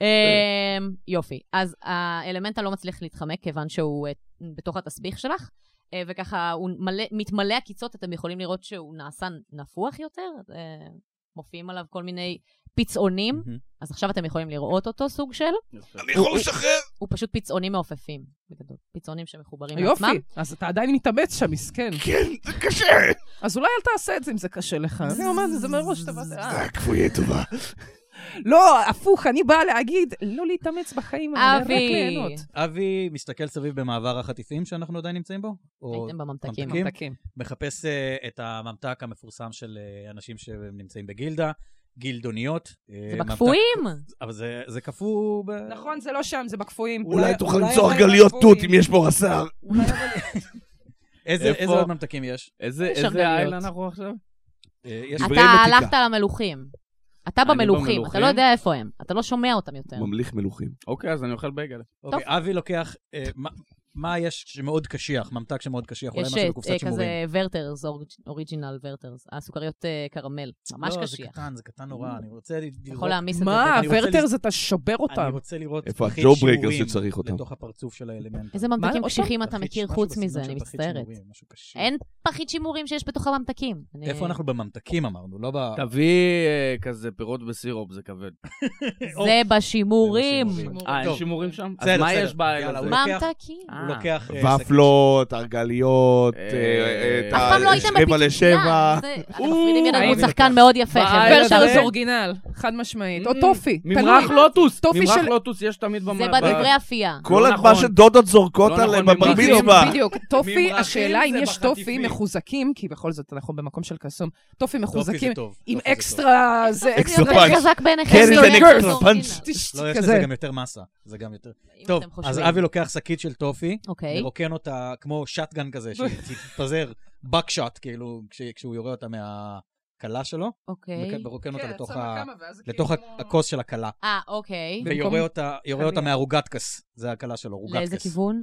יופי, אז האלמנט לא מצליח להתחמק, כיוון שהוא בתוך התסביך שלך. וככה הוא מתמלא הקיצות, אתם יכולים לראות שהוא נעשה נפוח יותר, מופיעים עליו כל מיני פצעונים, אז עכשיו אתם יכולים לראות אותו סוג של. אני יכול לשחרר! הוא פשוט פצעונים מעופפים, בגדול. פצעונים שמחוברים לעצמם. יופי, אז אתה עדיין מתאמץ שם, מסכן. כן, זה קשה! אז אולי אל תעשה את זה אם זה קשה לך. אני אומרת, זה מראש טובה. כפויה טובה. לא, הפוך, אני באה להגיד, לא להתאמץ בחיים האלה, רק ליהנות. אבי מסתכל סביב במעבר החטיפים שאנחנו עדיין נמצאים בו? הייתם בממתקים. מחפש את הממתק המפורסם של אנשים שנמצאים בגילדה, גילדוניות. זה בקפואים! אבל זה קפוא נכון, זה לא שם, זה בקפואים. אולי תוכל למצוא גליות תות אם יש פה רס"ר. איזה עוד ממתקים יש? איזה איל אנחנו עכשיו? אתה הלכת למלוכים. אתה במלוכים, אתה לא יודע איפה הם. אתה לא שומע אותם יותר. ממליך מלוכים. אוקיי, אז אני אוכל בייגלה. אוקיי, אבי לוקח... מה יש שמאוד קשיח? ממתק שמאוד קשיח? אולי משהו בקופסת יש שימורים. כזה ורטרס, אוריג'ינל ורטרס. הסוכריות קרמל. ממש קשיח. לא, זה קטן נורא. אני רוצה לראות... יכול להעמיס את זה. מה? ורטרס אתה שובר אותם. אני רוצה לראות איפה פחית הג'ו-ברקר שימורים שצריך אותם. לתוך הפרצוף של האלמנט. איזה ממתקים קשיחים אתה מכיר חוץ מזה, אני מצטערת. אין פחית שימורים שיש בתוך הממתקים. איפה אנחנו בממתקים אמרנו, לא ב... תביא כזה פירות בסירופ, זה כבד. זה בשימורים. אין שימורים שם? אז מה יש באל הזה? ממתקים. הוא לוקח... ופלות, ארגליות, אף פעם לא הייתם בפיצוציה. אתם מפרידים ידע כמו שחקן מאוד יפה. ורטרס אורגינל, חד משמעית. או טופי. ממרח לוטוס. טופי ממרח של... לוטוס יש תמיד זה בדברי אפייה. כל מה שדודות זורקות עליהם בבר מצווה. בדיוק. טופי, השאלה אם יש טופי מחוזקים, כי בכל זאת אנחנו במקום של קסום. טופי מחוזקים עם אקסטרה... אקסטרה יותר פאנץ'. חזק בעיניכם. כן, זה אקסטרה פאנץ'. לא, יש לזה גם יותר מסה. זה גם יותר... טוב, אז אבי לוקח שקית של טופי, מרוקן אותה כמו שטגן כזה, שתתפזר בקשוט, כאילו, כשהוא יורה אותה מהקלה שלו, ורוקן אותה לתוך הכוס של הקלה. אוקיי. ויורה אותה מהרוגטקס, זה הקלה שלו, רוגטקס. לאיזה כיוון?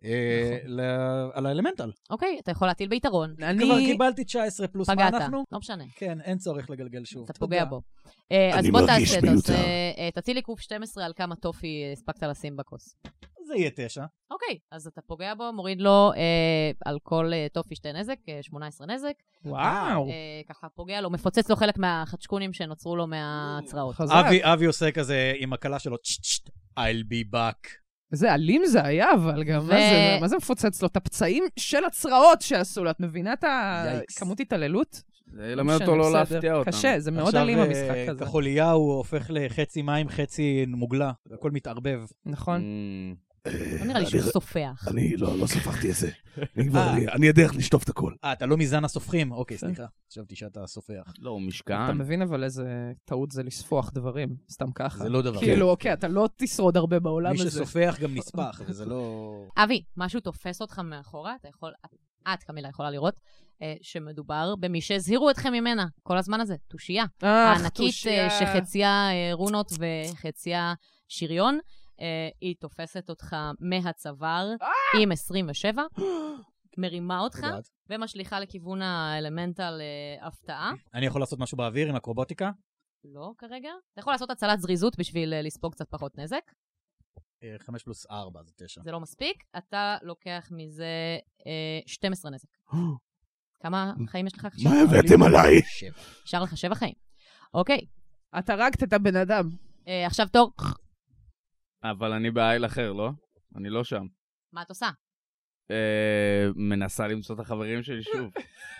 על האלמנטל. אוקיי, אתה יכול להטיל ביתרון. כבר קיבלתי 19 פלוס, מה אנחנו? לא משנה. כן, אין צורך לגלגל שוב. אתה פוגע בו. אז בוא תעשה את זה. תטיל לי קוף 12 על כמה טופי הספקת לשים בכוס. זה יהיה 9. אוקיי, אז אתה פוגע בו, מוריד לו על כל טופי 2 נזק, 18 נזק. וואו. ככה פוגע לו, מפוצץ לו חלק מהחדשקונים שנוצרו לו מהצרעות. אבי עושה כזה עם הקלה שלו, I'll be back. וזה אלים זה היה, אבל גם, מה זה מפוצץ לו? את הפצעים של הצרעות שעשו לו, את מבינה את הכמות התעללות? זה ילמד אותו לא להפתיע אותם. קשה, זה מאוד אלים המשחק הזה. עכשיו כחוליה הוא הופך לחצי מים, חצי מוגלה, הכל מתערבב. נכון. לא נראה לי שהוא סופח. אני לא סופחתי את זה. אני הדרך לשטוף את הכל. אתה לא מזן הסופחים? אוקיי, סליחה. חשבתי שאתה סופח. לא, הוא משכן. אתה מבין אבל איזה טעות זה לספוח דברים, סתם ככה. זה לא דבר. כאילו, אוקיי, אתה לא תשרוד הרבה בעולם מי הזה. שסופח גם נספח, וזה לא... אבי, משהו תופס אותך מאחורה, את, קמילה, יכולה לראות, שמדובר במי שהזהירו אתכם ממנה כל הזמן הזה, תושייה. הענקית שחציה רונות וחציה שריון, היא תופסת אותך מהצוואר עם 27, מרימה אותך ומשליחה לכיוון האלמנטל הפתעה. אני יכול לעשות משהו באוויר עם אקרובוטיקה? לא כרגע. אתה יכול לעשות הצלת זריזות בשביל לספוג קצת פחות נזק. 5 פלוס 4, זה 9. זה לא מספיק. אתה לוקח מזה 12 נזק. כמה חיים יש לך? מה הבאתם עליי? נשאר לך 7 חיים. אוקיי. אתה הרגת את הבן אדם. עכשיו תור. אבל אני בעיל אחר, לא? אני לא שם. מה את עושה? מנסה למצוא את החברים שלי שוב.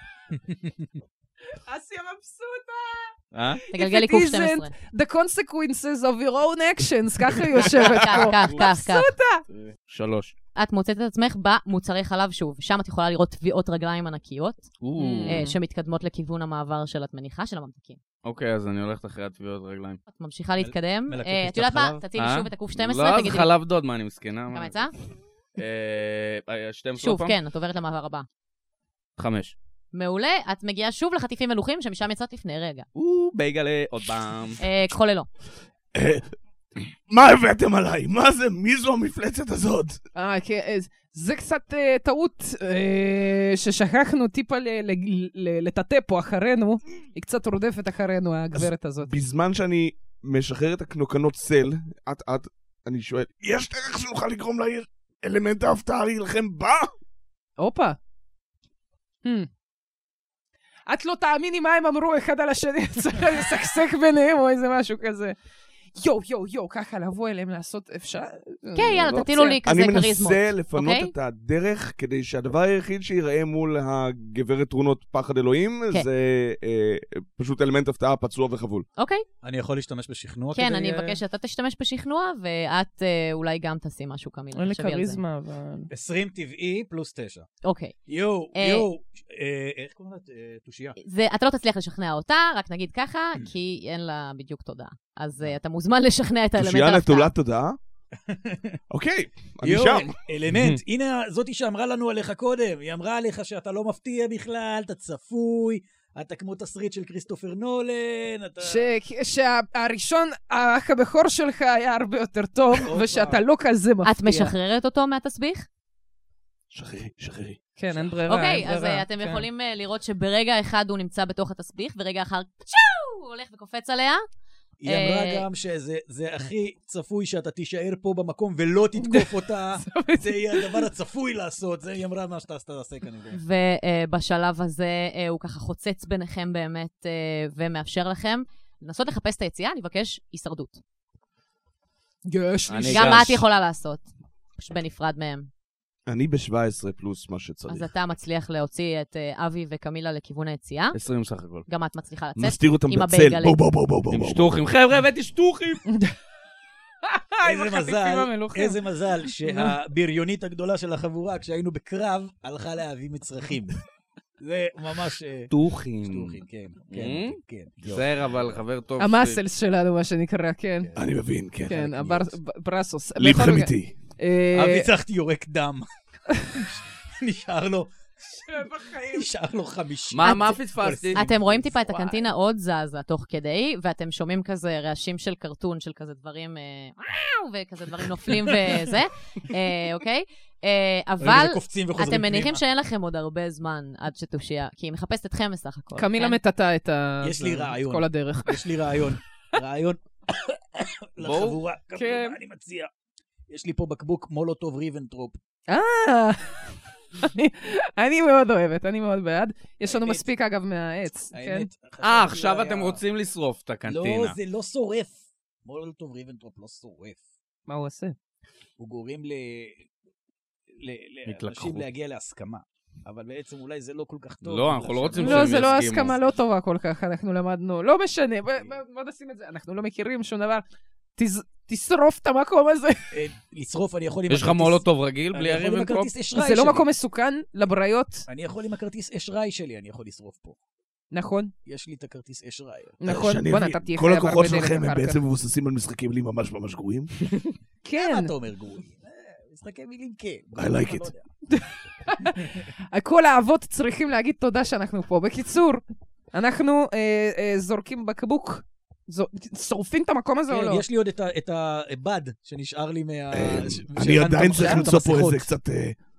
אסיה מבסוטה! תגלגל לי קוף 12. The consequences of your own actions, ככה היא יושבת פה. כך. מבסוטה! 3. את מוצאת את עצמך במוצרי חלב שוב. שם את יכולה לראות טביעות רגליים ענקיות, שמתקדמות לכיוון המעבר של את מניחה של הממתקים. אוקיי, אז אני הולכת אחרי הטביעות רגליים. את ממשיכה להתקדם. מלקקת את יודעת קצת מה? חלב? תציעי לי שוב את הקוף 12. לא, אז תגידי לי. חלב דוד, מה אני מסכנה? כמה יצא? 12 שוב, פעם? כן, את עוברת למעבר הבא. 5. מעולה, את מגיעה שוב לחטיפים מלוכים שמשם יצאת לפני רגע. בייגלה, עוד פעם. כחול ללא. מה הבאתם עליי? מה זה? מי זו המפלצת הזאת? זה קצת טעות ששכחנו טיפה לטאטא פה אחרינו. היא קצת רודפת אחרינו, הגברת הזאת. בזמן שאני משחרר את הקנוקנות צל, אני שואל, יש דרך שנוכל לגרום לעיר אלמנט ההפתעה להילחם בה? הופה. את לא תאמיני מה הם אמרו אחד על השני, צריך לסכסך ביניהם או איזה משהו כזה. יו, ככה לבוא אליהם לעשות אפשר? כן, יאללה, תטילו לי כזה אני קריזמות. מנסה לפנות את הדרך כדי שהדבר היחיד שיראה מול הגברת רונות פחד אלוהים זה פשוט אלמנט הפתעה פצוע וחבול. אוקיי. אני יכול להשתמש בשכנוע? כן, אני מבקש שאתה תשתמש בשכנוע, ואת אולי גם תעשי משהו כמילה. אין לי קריזמה, אבל... 20 טבעי פלוס 9. אוקיי. יו, איך קוראים לה? תושייה. אתה לא תצליח לשכנע אותה, רק נגיד ככה, כי אין לה בדיוק תודעה. אז אתה מוזמן לשכנע את האלמנט תושייה ההפתעה. נטולת תודעה? אוקיי, אני שם. אלמנט, הנה זאתי שאמרה לנו עליך קודם, היא אמרה עליך שאתה לא מפתיע בכלל, אתה צפוי, אתה כמו תסריט של כריסטופר נולן, אתה... שהראשון, האח הבכור שלך היה הרבה יותר טוב, ושאתה לא כזה מפתיע. את משחררת אותו מהתסביך? שחררי. כן, אין ברירה. אוקיי, אז אתם יכולים לראות שברגע אחד הוא נמצא בתוך התסביך, ורגע אחר הוא הולך וקופץ עליה. היא אמרה גם שזה הכי צפוי שאתה תישאר פה במקום ולא תתקוף אותה, זה יהיה הדבר הצפוי לעשות, זה היא אמרה מה שאתה תעשה כנראה. ובשלב הזה הוא ככה חוצץ ביניכם באמת ומאפשר לכם לנסות לחפש את היציאה, אני מבקש הישרדות. יש לי גם מה את יכולה לעשות, בנפרד מהם. אני ב-17 פלוס מה שצריך. אז אתה מצליח להוציא את אבי וקמילה לכיוון היציאה. 20 סך הכל. גם את מצליחה לצאת. נסתיר אותם עם בצל. הבייגלה. בוא. עם שטוחים. חבר'ה, הבאתי שטוחים. איזה מזל שהבריונית הגדולה של החבורה, כשהיינו בקרב, הלכה להביא מצרכים. זה ממש... שטוחים. כן. בסדר, אבל חבר טוב. המאסלס שלנו, מה שנקרא, כן. אני מבין, כן. כן, הברסוס. ליבכם איתי. אבי צחתי יורק דם. נשאר לו 50. מה פספסתי? אתם רואים טיפה את הקנטינה עוד זזה תוך כדי, ואתם שומעים כזה רעשים של קרטון, של כזה דברים, וכזה דברים נופלים וזה, אוקיי? אבל אתם מניחים שאין לכם עוד הרבה זמן עד שתושייה, כי היא מחפשת אתכם בסך הכל. קמילה מטאטה את כל הדרך. יש לי רעיון לחבורה. כן. אני מציע. יש לי פה בקבוק מולוטוב ריבנטרופ. אני מאוד אוהבת, אני מאוד בעד. יש לנו מספיק אגב מהעץ. עכשיו אתם רוצים לשרוף את הקנטינה. לא, זה לא שורף. מולוטוב ריבנטרופ לא שורף. מה הוא עושה? הוא גורם לאנשים להגיע להסכמה. אבל בעצם אולי זה לא כל כך טוב. לא, אנחנו לא רוצים שהם יסכימו. לא, זה לא הסכמה לא טובה כל כך, אנחנו למדנו. לא משנה, בוא נשים את זה, אנחנו לא מכירים שום דבר. תשרוף את המקום הזה. לשרוף אני יכול עם יש לך מולוטוב רגיל בלי הריבנטרופ? זה לא מקום מסוכן לבריות. אני יכול עם הכרטיס אשראי שלי, אני יכול לשרוף פה. נכון. יש לי את הכרטיס אשראי. נכון. בוא נתתי כל הכוחות שלכם הם בעצם מבוססים על משחקים מילים ממש ממש גרועים. כן. מה אתה אומר גרועים? משחקי מילים כן. I like it. כל האבות צריכים להגיד תודה שאנחנו פה. בקיצור, אנחנו זורקים בקבוק. שורפים את המקום הזה או לא? יש לי עוד את הבד שנשאר לי מה... אני עדיין צריך למצוא פה איזה קצת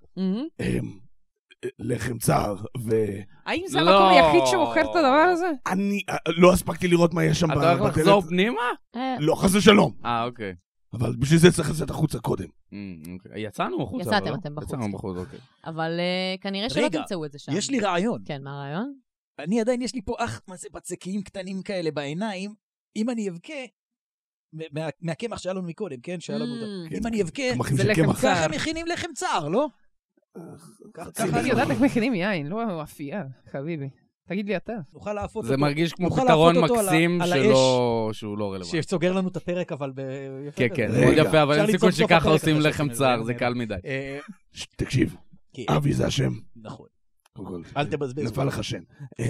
לחם צער, האם זה המקום היחיד שמוכר את הדבר הזה? אני לא הספקתי לראות מה יש שם אתה הולך לחזור פנימה? לא, חס ושלום. אוקיי. אבל בשביל זה צריך לצאת החוצה קודם. יצאנו החוצה. יצאתם, אתם בחוץ. יצאנו בחוץ, אוקיי. אבל כנראה שלא תמצאו את זה שם. יש לי רעיון. כן, מה הרעיון? אני עדיין, יש לי פה בצקים קטנים כאלה בעיניים. אם אני אבכה, מהקמח שהיה לנו מקודם, כן? שהיה לנו... אם אני אבכה, זה לחם צער. ככה מכינים לחם צער, לא? ככה אני יודעת איך מכינים יין, לא אפייה, חביבי. תגיד לי אתה. נוכל להפות אותו. זה מרגיש כמו פתרון מקסים שהוא לא רלוונטי. שסוגר לנו את הפרק, אבל כן, כן, מאוד יפה, אבל אין סיכוי שככה עושים לחם צער, זה קל מדי. תקשיב, אבי זה השם. נכון. אל תבזבז. נפל לך שם.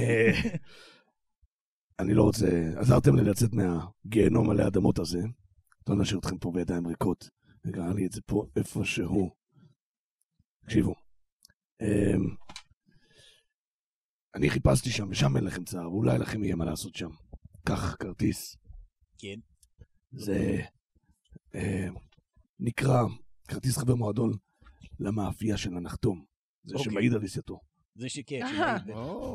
אני לא רוצה, עזרתם לי לצאת מהגיהנום עלי האדמות הזה. לא נשאיר אתכם פה בידיים ריקות. רגע, לי את זה פה איפשהו. תקשיבו. אני חיפשתי שם, ושם אין לכם צער, אולי לכם יהיה מה לעשות שם. קח כרטיס. כן. זה נקרא כרטיס חבר מועדון למאפייה של הנחתום. זה שמעיד על עשייתו. זה שכן, שמעיד.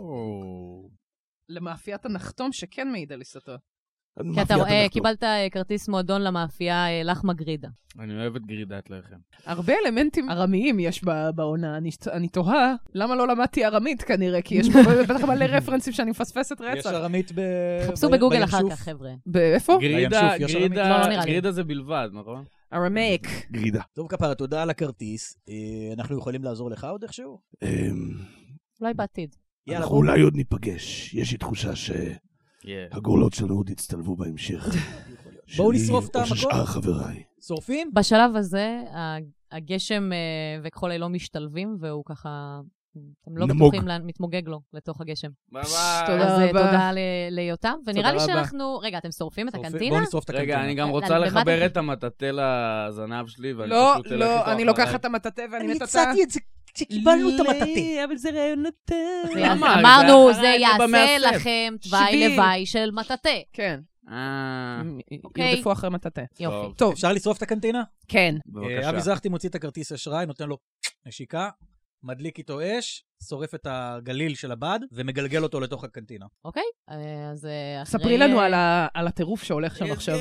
למאפיית הנחתום שכן מעיד על עשייתו. כי אתה קיבלת כרטיס מועדון למאפייה לחמה גרידה. אני אוהב את גרידת לחם. הרבה אלמנטים ארמיים יש בעונה. אני תוהה למה לא למדתי ארמית כנראה, כי יש פה בטח מלא רפרנסים שאני מפספסת רצח. יש ארמית חפשו בגוגל אחר כך, חבר'ה. באיפה? גרידה זה בלבד, נכון? ארמייק. גרידה. טוב כפרה, תודה על הכרטיס. אנחנו יכולים לעזור לך עוד איכשהו? אולי בעתיד. אנחנו אולי עוד ניפגש. יש לי תחושה שהגורלות שלנו עוד יצטלבו בהמשך. בואו נשרוף את המקום. או ששאר חבריי. שורפים? בשלב הזה, הגשם וכחול לא משתלבים, והוא ככה... אתם לא בטוחים מתמוגג לו לתוך הגשם. ביי. אז תודה ליותם, ונראה לי שאנחנו... רגע, אתם שורפים את הקנטינה? בואו נשרוף את הקנטינה. רגע, אני גם רוצה לחבר את המטאטה לזנב שלי, ואני לא, פשוט אלך איתו אחריי. אני לוקחת את המטאטה ואני מטאטה. אני הצעתי את זה כשקיבלנו את המטאטה. אבל זה רעיון טוב. אמרנו, זה יעשה לכם תוואי לוואי של מטאטה. כן. אוקיי. ירדפו אחרי מטאטה. יופי. טוב, אפשר לשרוף את הקנטינה? כן. אבי זכתי מוציא את הכרטיס אשראי, נותן לו נשיקה, מדליק איתו אש, שורף את הגליל של הבד, ומגלגל אותו לתוך הקנטינה. אוקיי, אז ספרי לנו על הטירוף שהולך שם עכשיו.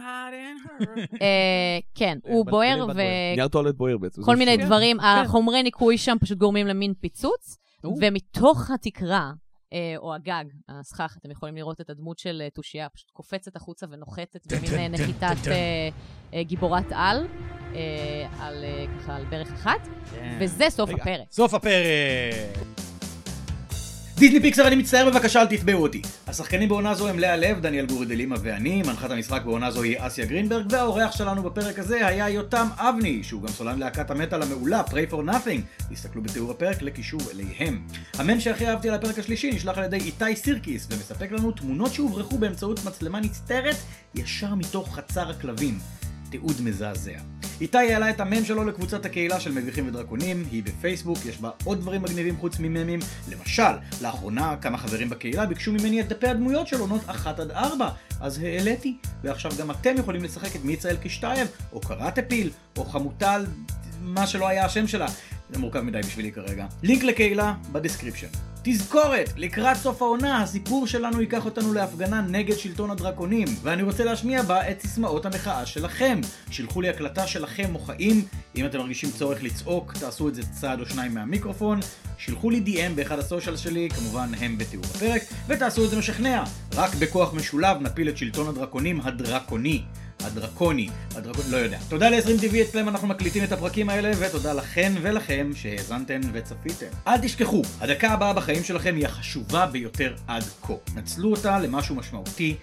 כן, הוא בוער נייר טואלט בוער בעצם. וכל מיני דברים, החומרי ניקוי שם פשוט גורמים למין פיצוץ, ומתוך התקרה, או הגג, הסכך, אתם יכולים לראות את הדמות של תושייה, פשוט קופצת החוצה ונוחתת במין נחיתת גיבורת על, ככה על ברך אחת, וזה סוף הפרק. סוף הפרק! דיסני פיקסר, אני מצטער, בבקשה אל תתבעו אותי. השחקנים בעונה זו הם לאה לב, דניאל גורידלימה ואני, מנחת המשחק בעונה זו היא אסיה גרינברג, והאורח שלנו בפרק הזה היה יותם אבני, שהוא גם סולן להקת המטל המעולה, Pray for Nothing. תסתכלו בתיאור הפרק לקישור אליהם. המם שהכי אהבתי על הפרק השלישי נשלח על ידי איתי סירקיס, ומספק לנו תמונות שהוברחו באמצעות מצלמה נסתרת ישר מתוך חצר הכלבים. תיעוד מזעזע. איתי העלה את המם שלו לקבוצת הקהילה של מביכים ודרקונים, היא בפייסבוק, יש בה עוד דברים מגניבים חוץ מממים. למשל, לאחרונה כמה חברים בקהילה ביקשו ממני את דפי הדמויות של עונות 1-4, אז העליתי, ועכשיו גם אתם יכולים לשחק את מיצאל קישטייב, או קראטפיל, או חמוטל, מה שלא היה השם שלה. זה מורכב מדי בשבילי כרגע. לינק לקהילה בדסקריפשן. תזכורת, לקראת סוף העונה, הסיפור שלנו ייקח אותנו להפגנה נגד שלטון הדרקונים, ואני רוצה להשמיע בה את סיסמאות המחאה שלכם. שילחו לי הקלטה שלכם מוחאים, אם אתם מרגישים צורך לצעוק, תעשו את זה צעד או שניים מהמיקרופון, שילחו לי DM באחד הסושיאל שלי, כמובן הם בתיאור הפרק, ותעשו את זה משכנע. רק בכוח משולב נפיל את שלטון הדרקונים הדרקוני, לא יודע. תודה ל-20TV אצלם אנחנו מקליטים את הפרקים האלה, ותודה לכן ולכם שהאזנתם וצפיתם. אל תשכחו, הדקה הבאה בחיים שלכם היא החשובה ביותר עד כה. נצלו אותה למשהו משמעותי,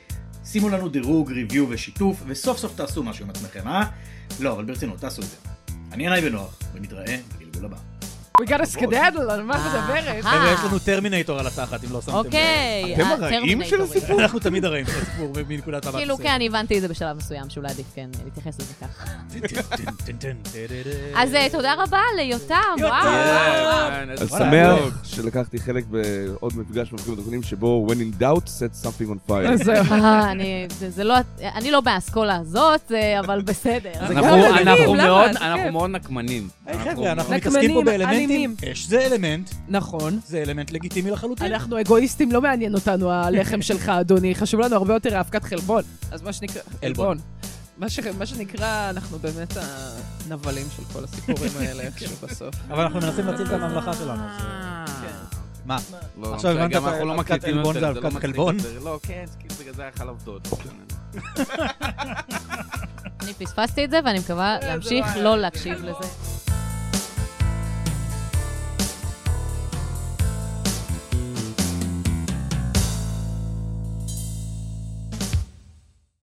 שימו לנו דירוג, ריוויו ושיתוף, וסוף סוף תעשו משהו עם עצמכם, לא, אבל ברצינות, תעשו את זה. אני ינאי בנוח, ונתראה בגלגול הבא. We gotta skedaddle, על מה מדברת? חבר'ה, יש לנו טרמינטור על התחת, אם לא שמתם לב. אוקיי, אתם הרעים של הסיפור? אנחנו תמיד הרעים של הסיפור מנקודת מבט. כאילו, כן, הבנתי את זה בשלב מסוים, שאולי עדיף כן להתייחס לזה ככה. אז תודה רבה ליותם, וואו. אז שמח שלקחתי חלק בעוד מפגש מבחינים ודרקונים שבו when in doubt set something on fire. אני לא באסכולה הזאת, אבל בסדר. אנחנו מאוד נקמנים. חבר'ה, אנחנו מתעסקים פה באלמנטים. אש זה אלמנט. נכון. זה אלמנט לגיטימי לחלוטין. אנחנו אגואיסטים, לא מעניין אותנו הלחם שלך, אדוני. חשוב לנו הרבה יותר האבקת חלבון. אז מה שנקרא... אלבון. מה שנקרא, אנחנו באמת הנבלים של כל הסיפורים האלה, איכשהו בסוף. אבל אנחנו מנסים להציל את הממלכה שלנו. מה? לא, עכשיו הבנת גם אנחנו לא אבקת מקליטים עלבון יותר, זה לא אבקת מצחיק חלבון? יותר. לא, כן, כאילו בגלל זה היה חלב דוד. אני פספסתי את זה, ואני מקווה להמשיך לא להקשיב לזה.